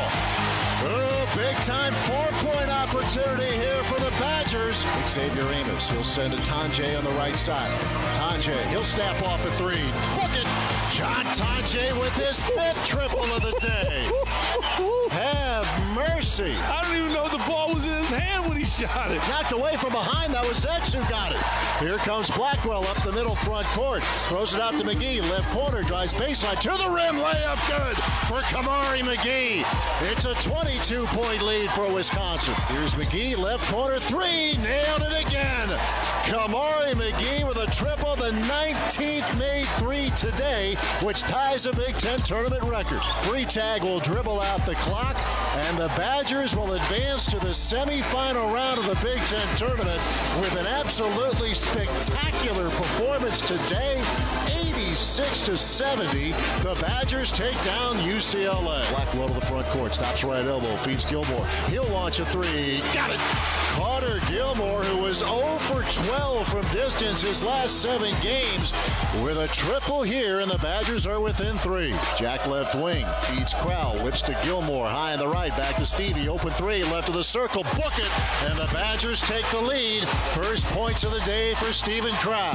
Oh, big time four-point opportunity here for the Badgers. Xavier Amos, he'll send to Tanjay on the right side. Tanjay, he'll snap off a three, book it. John Tanjay with his fifth triple of the day. Have mercy. I don't even know the ball was in his hand when he shot it. Knocked away from behind. That was X who got it. Here comes Blackwell up the middle front court. Throws it out to McGee. Left corner. Drives baseline. To the rim. Layup good for Kamari McGee. It's a twenty-two point lead for Wisconsin. Here's McGee. Left corner. Three. Nailed it again. Kamari McGee with a triple. The nineteenth made three today, which ties a Big Ten tournament record. Freitag will dribble out the clock, and the Badgers will advance to the semifinal round of the Big Ten tournament with an absolutely spectacular performance today. eighty-six to seventy, the Badgers take down U C L A. Blackwell to the front court, stops right elbow, feeds Gilmore. He'll launch a three. Got it! Carter Gilmore, who was zero for twelve from distance his last seven games, with a triple here, and the Badgers are within three. Jack left wing, feeds Crowell, whips to Gilmore, high on the right, back to Stevie, open three, left of the circle, book it, and the Badgers take the lead. First points of the day for Stephen Crowell.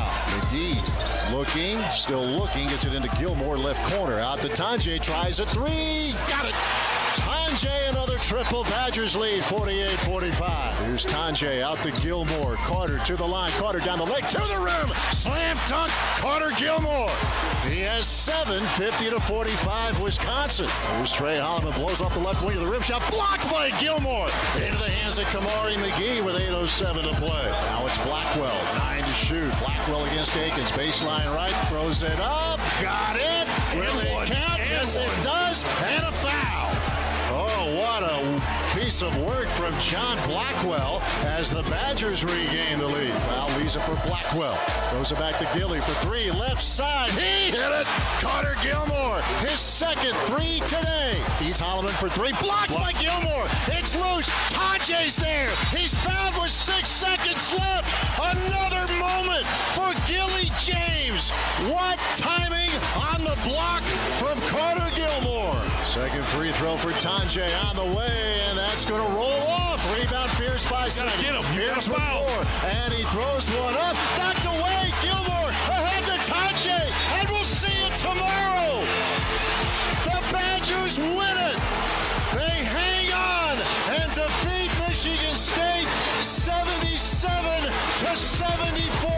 McGee looking, still looking, gets it into Gilmore, left corner, out to Tanjay, tries a three, got it! Tanjay, another triple. Badgers lead forty-eight forty-five. Here's Tanjay out to Gilmore. Carter to the line. Carter down the leg to the rim. Slam dunk. Carter Gilmore. He has seven, fifty to forty-five Wisconsin. Here's Trey Holloman. Blows off the left wing of the rim shot. Blocked by Gilmore. Into the hands of Kamari McGee with eight oh seven to play. Now it's Blackwell. Nine to shoot. Blackwell against Akins. Baseline right. Throws it up. Got it. Will it count? Yes, it does. And a foul. Oh, what a piece of work from John Blackwell as the Badgers regain the lead. Foul leaves it for Blackwell. Throws it back to Gilly for three. Left side. He hit it. Carter Gilmore. His second three today. Feeds Holloman for three. Blocked by Gilmore. It's loose. Tanjay's there. He's fouled with six seconds left. Another moment for Gilly James. What timing on the block from Carter Gilmore. Second free throw for Tanjay on the way, and that's going to roll off. Rebound Pierce by second. Get him. Pierce with four, and he throws one up. Knocked away. Gilmore ahead to Tanjay, and we'll see it tomorrow. The Badgers win it. They hang on and defeat Michigan State seventy-seven to seventy-four.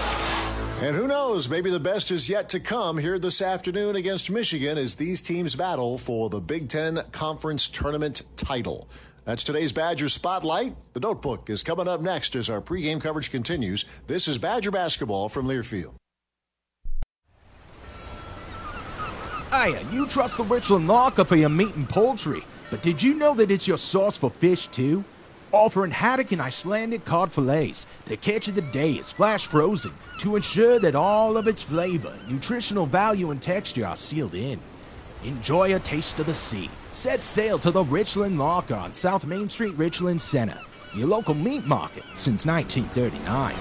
And who knows, maybe the best is yet to come here this afternoon against Michigan as these teams battle for the Big Ten Conference Tournament title. That's today's Badger Spotlight. The Notebook is coming up next as our pregame coverage continues. This is Badger Basketball from Learfield. Hiya, you trust the Richland Locker for your meat and poultry, but did you know that it's your source for fish too? offering haddock and Icelandic cod fillets. The catch of the day is flash frozen to ensure that all of its flavor, nutritional value, and texture are sealed in. Enjoy a taste of the sea. Set sail to the Richland Lock on South Main Street, Richland Center. Your local meat market since nineteen thirty-nine.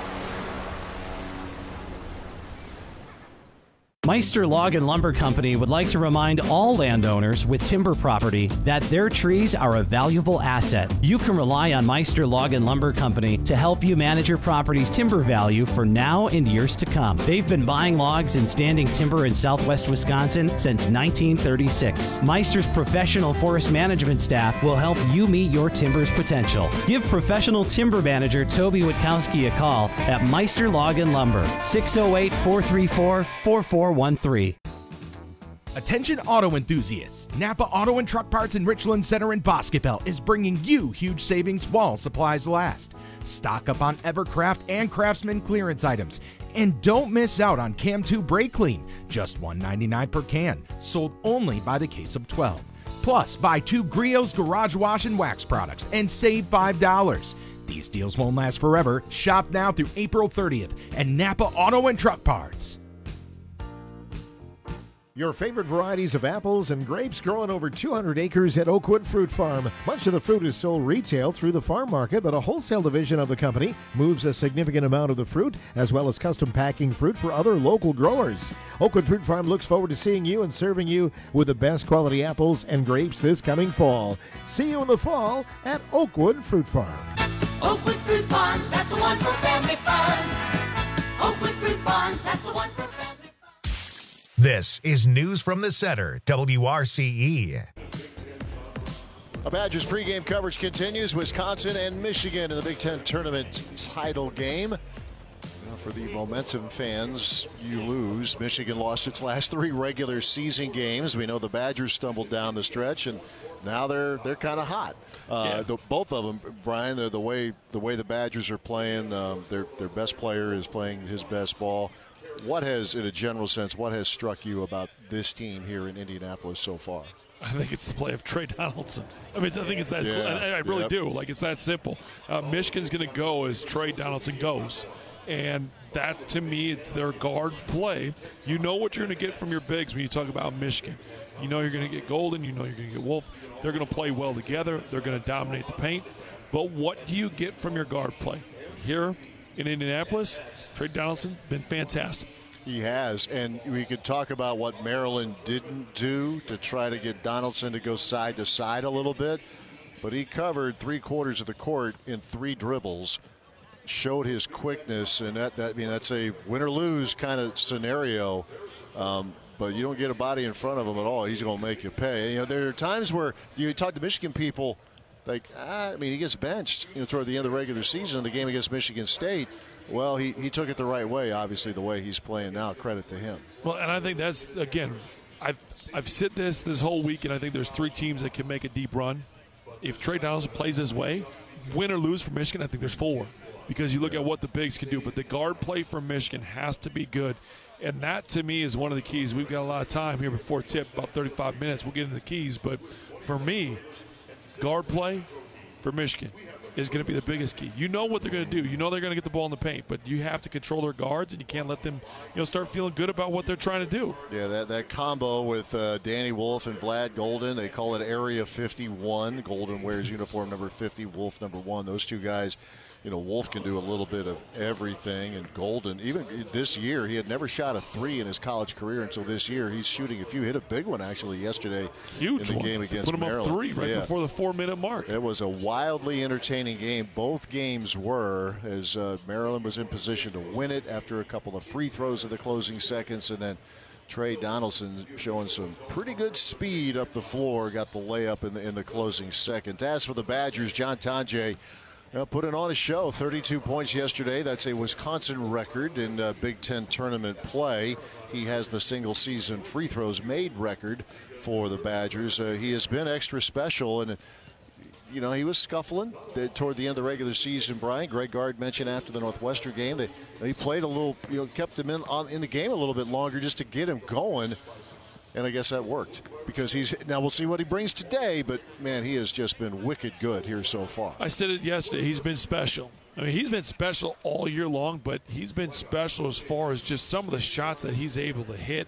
Meister Log and Lumber Company would like to remind all landowners with timber property that their trees are a valuable asset. You can rely on Meister Log and Lumber Company to help you manage your property's timber value for now and years to come. They've been buying logs and standing timber in southwest Wisconsin since nineteen thirty-six. Meister's professional forest management staff will help you meet your timber's potential. Give professional timber manager Toby Witkowski a call at Meister Log and Lumber, six oh eight, four three four, four four one three. Attention auto enthusiasts. Napa Auto and Truck Parts in Richland Center and Boscobel is bringing you huge savings while supplies last. Stock up on Evercraft and Craftsman clearance items. And don't miss out on Cam two Brake Clean, just one dollar and ninety-nine cents per can, sold only by the case of twelve. Plus, buy two Griot's Garage Wash and Wax products and save five dollars. These deals won't last forever. Shop now through April thirtieth at Napa Auto and Truck Parts. Your favorite varieties of apples and grapes grow on over two hundred acres at Oakwood Fruit Farm. Much of the fruit is sold retail through the farm market, but a wholesale division of the company moves a significant amount of the fruit, as well as custom packing fruit for other local growers. Oakwood Fruit Farm looks forward to seeing you and serving you with the best quality apples and grapes this coming fall. See you in the fall at Oakwood Fruit Farm. Oakwood Fruit Farms, that's the one for family fun. Oakwood Fruit Farms, that's the one for family fun. This is News from the Center, W R C E. A Badgers pregame coverage continues. Wisconsin and Michigan in the Big Ten tournament title game. Now for the Momentum fans, you lose. Michigan lost its last three regular season games. We know the Badgers stumbled down the stretch, and now they're they're kind of hot. Uh, yeah. the, both of them, Brian. The way the way the Badgers are playing, um, their their best player is playing his best ball. What has, in a general sense, what has struck you about this team here in Indianapolis so far? I think it's the play of Trey Donaldson. I mean, I think it's that. Yeah, I, I really yep. do. Like, it's that simple. Uh, Michigan's going to go as Trey Donaldson goes. And that, to me, it's their guard play. You know what you're going to get from your bigs when you talk about Michigan. You know you're going to get Golden. You know you're going to get Wolf. They're going to play well together. They're going to dominate the paint. But what do you get from your guard play? Here in Indianapolis, Trey Donaldson been fantastic. He has, and we could talk about what Maryland didn't do to try to get Donaldson to go side to side a little bit, but he covered three quarters of the court in three dribbles, showed his quickness, and that, that I mean that's a win or lose kind of scenario. Um, but you don't get a body in front of him at all, he's going to make you pay. And, you know, there are times where you talk to Michigan people, like, ah, I mean, he gets benched, you know, toward the end of the regular season in the game against Michigan State. Well, he, he took it the right way, obviously, the way he's playing now. Credit to him. Well, and I think that's, again, I've, I've said this this whole week, and I think there's three teams that can make a deep run. If Trey Donaldson plays his way, win or lose for Michigan, I think there's four. Because you look at what the bigs can do. But the guard play for Michigan has to be good. And that, to me, is one of the keys. We've got a lot of time here before tip, about thirty-five minutes. We'll get into the keys. But for me, guard play for Michigan is going to be the biggest key. You know what they're going to do. You know they're going to get the ball in the paint, but you have to control their guards, and you can't let them, you know, start feeling good about what they're trying to do. Yeah, that, that combo with uh, Danny Wolf and Vlad Golden, they call it Area fifty-one. Golden wears uniform number fifty, Wolf number one. Those two guys, you know, Wolf can do a little bit of everything, and Golden, even this year, he had never shot a three in his college career until this year. He's shooting a few, hit a big one actually yesterday. Huge in the one. game against Put him Maryland. up three right yeah. before the four-minute mark. It was a wildly entertaining game. Both games were, as uh, Maryland was in position to win it after a couple of free throws in the closing seconds, and then Trey Donaldson showing some pretty good speed up the floor, got the layup in the in the closing second. As for the Badgers, John Tonje Uh, putting on a show, thirty-two points yesterday. That's a Wisconsin record in uh, Big Ten tournament play. He has the single season free throws made record for the Badgers. Uh, he has been extra special, and you know he was scuffling toward the end of the regular season. Brian Greg Gard mentioned after the Northwestern game that he played a little, you know, kept him in on in the game a little bit longer just to get him going. And I guess that worked because he's now we'll see what he brings today. But man, he has just been wicked good here so far. I said it yesterday. He's been special. I mean, he's been special all year long, but he's been special as far as just some of the shots that he's able to hit,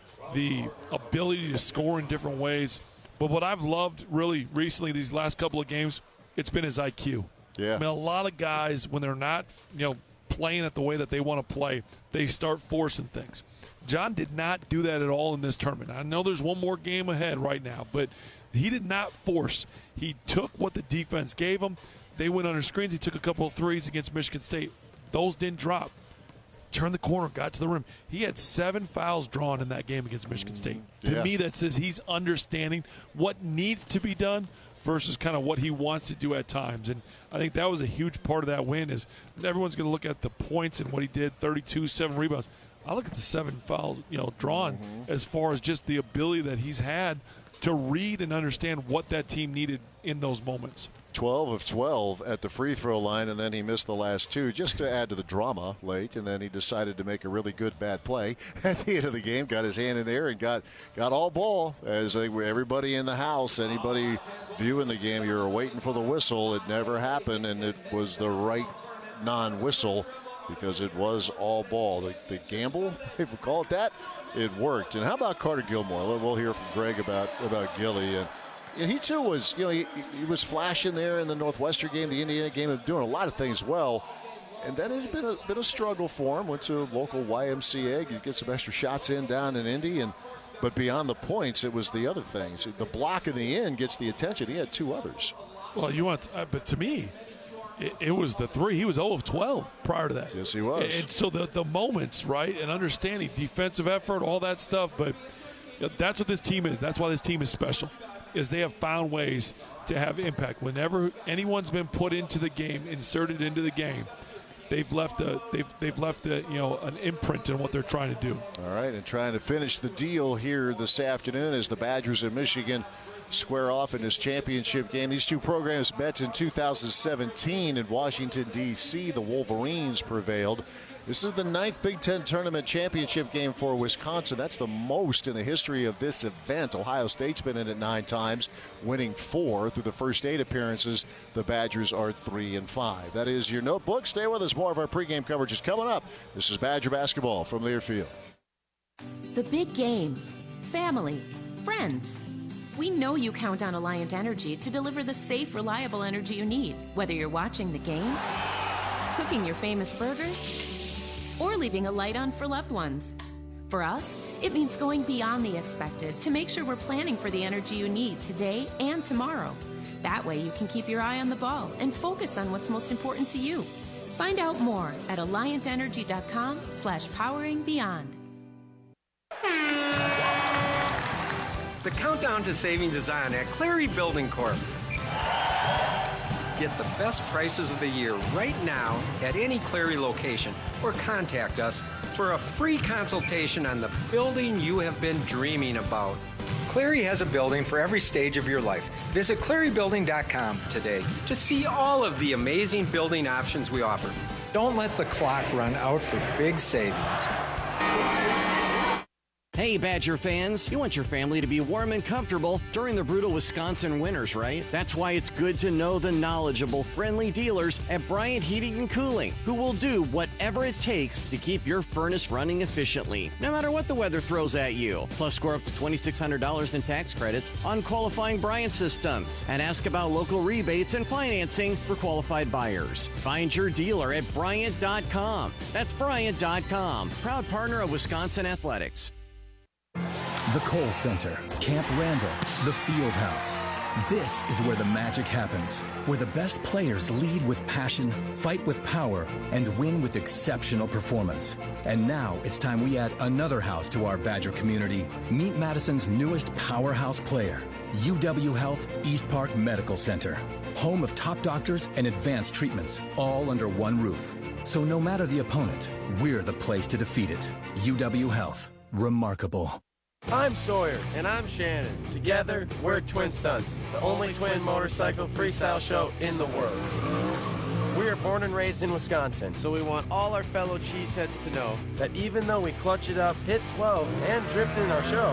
the ability to score in different ways. But what I've loved really recently these last couple of games, it's been his I Q. Yeah. I mean, a lot of guys when they're not, you know, playing it the way that they want to play, they start forcing things. John did not do that at all in this tournament. I know there's one more game ahead right now, but he did not force. He took what the defense gave him. They went under screens. He took a couple of threes against Michigan State. Those didn't drop. Turned the corner, got to the rim. He had seven fouls drawn in that game against Michigan State. To Yeah. me, that says he's understanding what needs to be done versus kind of what he wants to do at times. And I think that was a huge part of that win is everyone's going to look at the points and what he did, thirty-two, seven rebounds. I look at the seven fouls, you know, drawn Mm-hmm. as far as just the ability that he's had to read and understand what that team needed in those moments. twelve of twelve at the free throw line, and then he missed the last two just to add to the drama late, and then he decided to make a really good bad play at the end of the game, got his hand in there and got got all ball. As they were, everybody in the house, anybody viewing the game, you were waiting for the whistle. It never happened, and it was the right non-whistle because it was all ball. The, the gamble, if we call it that, it worked. And how about Carter Gilmore? We'll hear from Greg about, about Gilly. And And he, too, was, you know, he, he was flashing there in the Northwestern game, the Indiana game, of doing a lot of things well. And then it had been a, been a struggle for him. Went to a local Y M C A, get some extra shots in down in Indy. And, but beyond the points, it was the other things. The block in the end gets the attention. He had two others. Well, you want, uh, but to me, it, it was the three. He was zero of twelve prior to that. Yes, he was. And so the, the moments, right, and understanding, defensive effort, all that stuff. But you know, that's what this team is. That's why this team is special. Is they have found ways to have impact. Whenever anyone's been put into the game, inserted into the game, they've left a they've they've left a you know an imprint in what they're trying to do. All right, and trying to finish the deal here this afternoon as the Badgers of Michigan square off in this championship game. These two programs met in two thousand seventeen in Washington, D C The Wolverines prevailed. This is the ninth Big Ten Tournament championship game for Wisconsin. That's the most in the history of this event. Ohio State's been in it nine times, winning four through the first eight appearances. The Badgers are three and five. That is your notebook. Stay with us. More of our pregame coverage is coming up. This is Badger basketball from Learfield. The big game, family, friends. We know you count on Alliant Energy to deliver the safe, reliable energy you need, whether you're watching the game, cooking your famous burgers, or leaving a light on for loved ones. For us, it means going beyond the expected to make sure we're planning for the energy you need today and tomorrow. That way you can keep your eye on the ball and focus on what's most important to you. Find out more at alliantenergy.com slash powering beyond. The countdown to savings is on at Clary Building Corp. Get the best prices of the year right now at any Clary location or contact us for a free consultation on the building you have been dreaming about. Clary has a building for every stage of your life. Visit clary building dot com today to see all of the amazing building options we offer. Don't let the clock run out for big savings. Hey, Badger fans, you want your family to be warm and comfortable during the brutal Wisconsin winters, right? That's why it's good to know the knowledgeable, friendly dealers at Bryant Heating and Cooling, who will do whatever it takes to keep your furnace running efficiently, no matter what the weather throws at you. Plus, score up to twenty-six hundred dollars in tax credits on qualifying Bryant systems, and ask about local rebates and financing for qualified buyers. Find your dealer at Bryant dot com. That's Bryant dot com, proud partner of Wisconsin Athletics. The Kohl Center, Camp Randall, the Field House. This is where the magic happens, where the best players lead with passion, fight with power, and win with exceptional performance. And now it's time we add another house to our Badger community. Meet Madison's newest powerhouse player, U W Health East Park Medical Center. Home of top doctors and advanced treatments, all under one roof. So no matter the opponent, we're the place to defeat it. U W Health. Remarkable. I'm Sawyer. And I'm Shannon. Together, we're Twin Stunts, the only twin motorcycle freestyle show in the world. We are born and raised in Wisconsin, so we want all our fellow cheeseheads to know that even though we clutch it up, hit twelve, and drift in our show,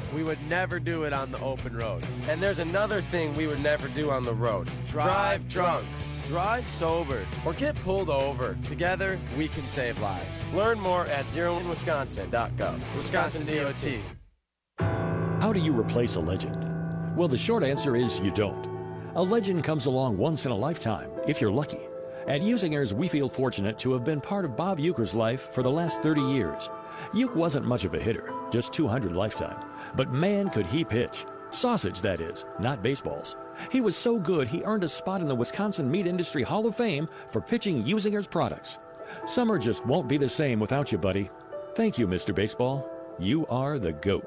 we would never do it on the open road. And there's another thing we would never do on the road. Drive drunk. Drive sober or get pulled over. Together, we can save lives. Learn more at zero in wisconsin dot gov. Wisconsin D O T. How do you replace a legend? Well, the short answer is you don't. A legend comes along once in a lifetime, if you're lucky. At Usingers, we feel fortunate to have been part of Bob Uecker's life for the last thirty years. Ueck wasn't much of a hitter, just two hundred lifetime. But man, could he pitch. Sausage, that is, not baseballs. He was so good, he earned a spot in the Wisconsin Meat Industry Hall of Fame for pitching Usinger's products. Summer just won't be the same without you, buddy. Thank you, Mister Baseball. You are the GOAT.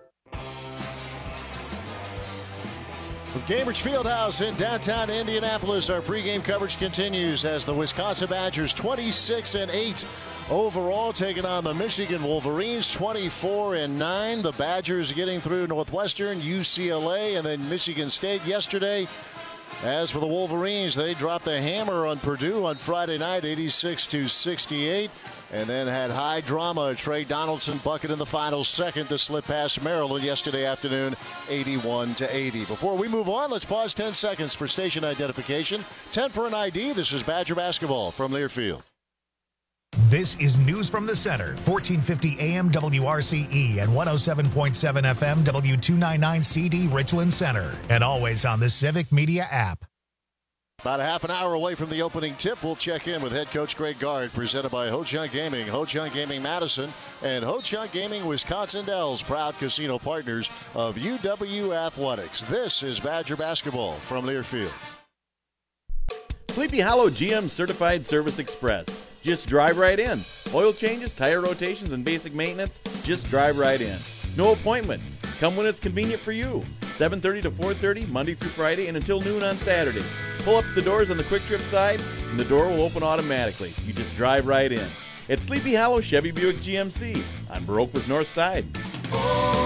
From Cambridge Fieldhouse in downtown Indianapolis, our pregame coverage continues as the Wisconsin Badgers twenty-six and eight overall taking on the Michigan Wolverines twenty-four and nine. The Badgers getting through Northwestern, U C L A, and then Michigan State yesterday. As for the Wolverines, they dropped the hammer on Purdue on Friday night, eighty-six to sixty-eight. And then had high drama. Trey Donaldson bucket in the final second to slip past Maryland yesterday afternoon, eighty-one to eighty. Before we move on, let's pause ten seconds for station identification. ten for an I D. This is Badger basketball from Learfield. This is News from the Center, fourteen fifty A M W R C E and one oh seven point seven F M W two ninety-nine C D Richland Center. And always on the Civic Media app. About a half an hour away from the opening tip, we'll check in with head coach Greg Gard, presented by Ho-Chunk Gaming, Ho-Chunk Gaming Madison, and Ho-Chunk Gaming Wisconsin Dells, proud casino partners of U W Athletics. This is Badger basketball from Learfield. Sleepy Hollow G M Certified Service Express. Just drive right in. Oil changes, tire rotations, and basic maintenance, just drive right in. No appointment. Come when it's convenient for you. seven thirty to four thirty, Monday through Friday, and until noon on Saturday. Pull up the doors on the Quick Trip side, and the door will open automatically. You just drive right in. It's Sleepy Hollow Chevy Buick G M C on Baroqua's North Side. Oh.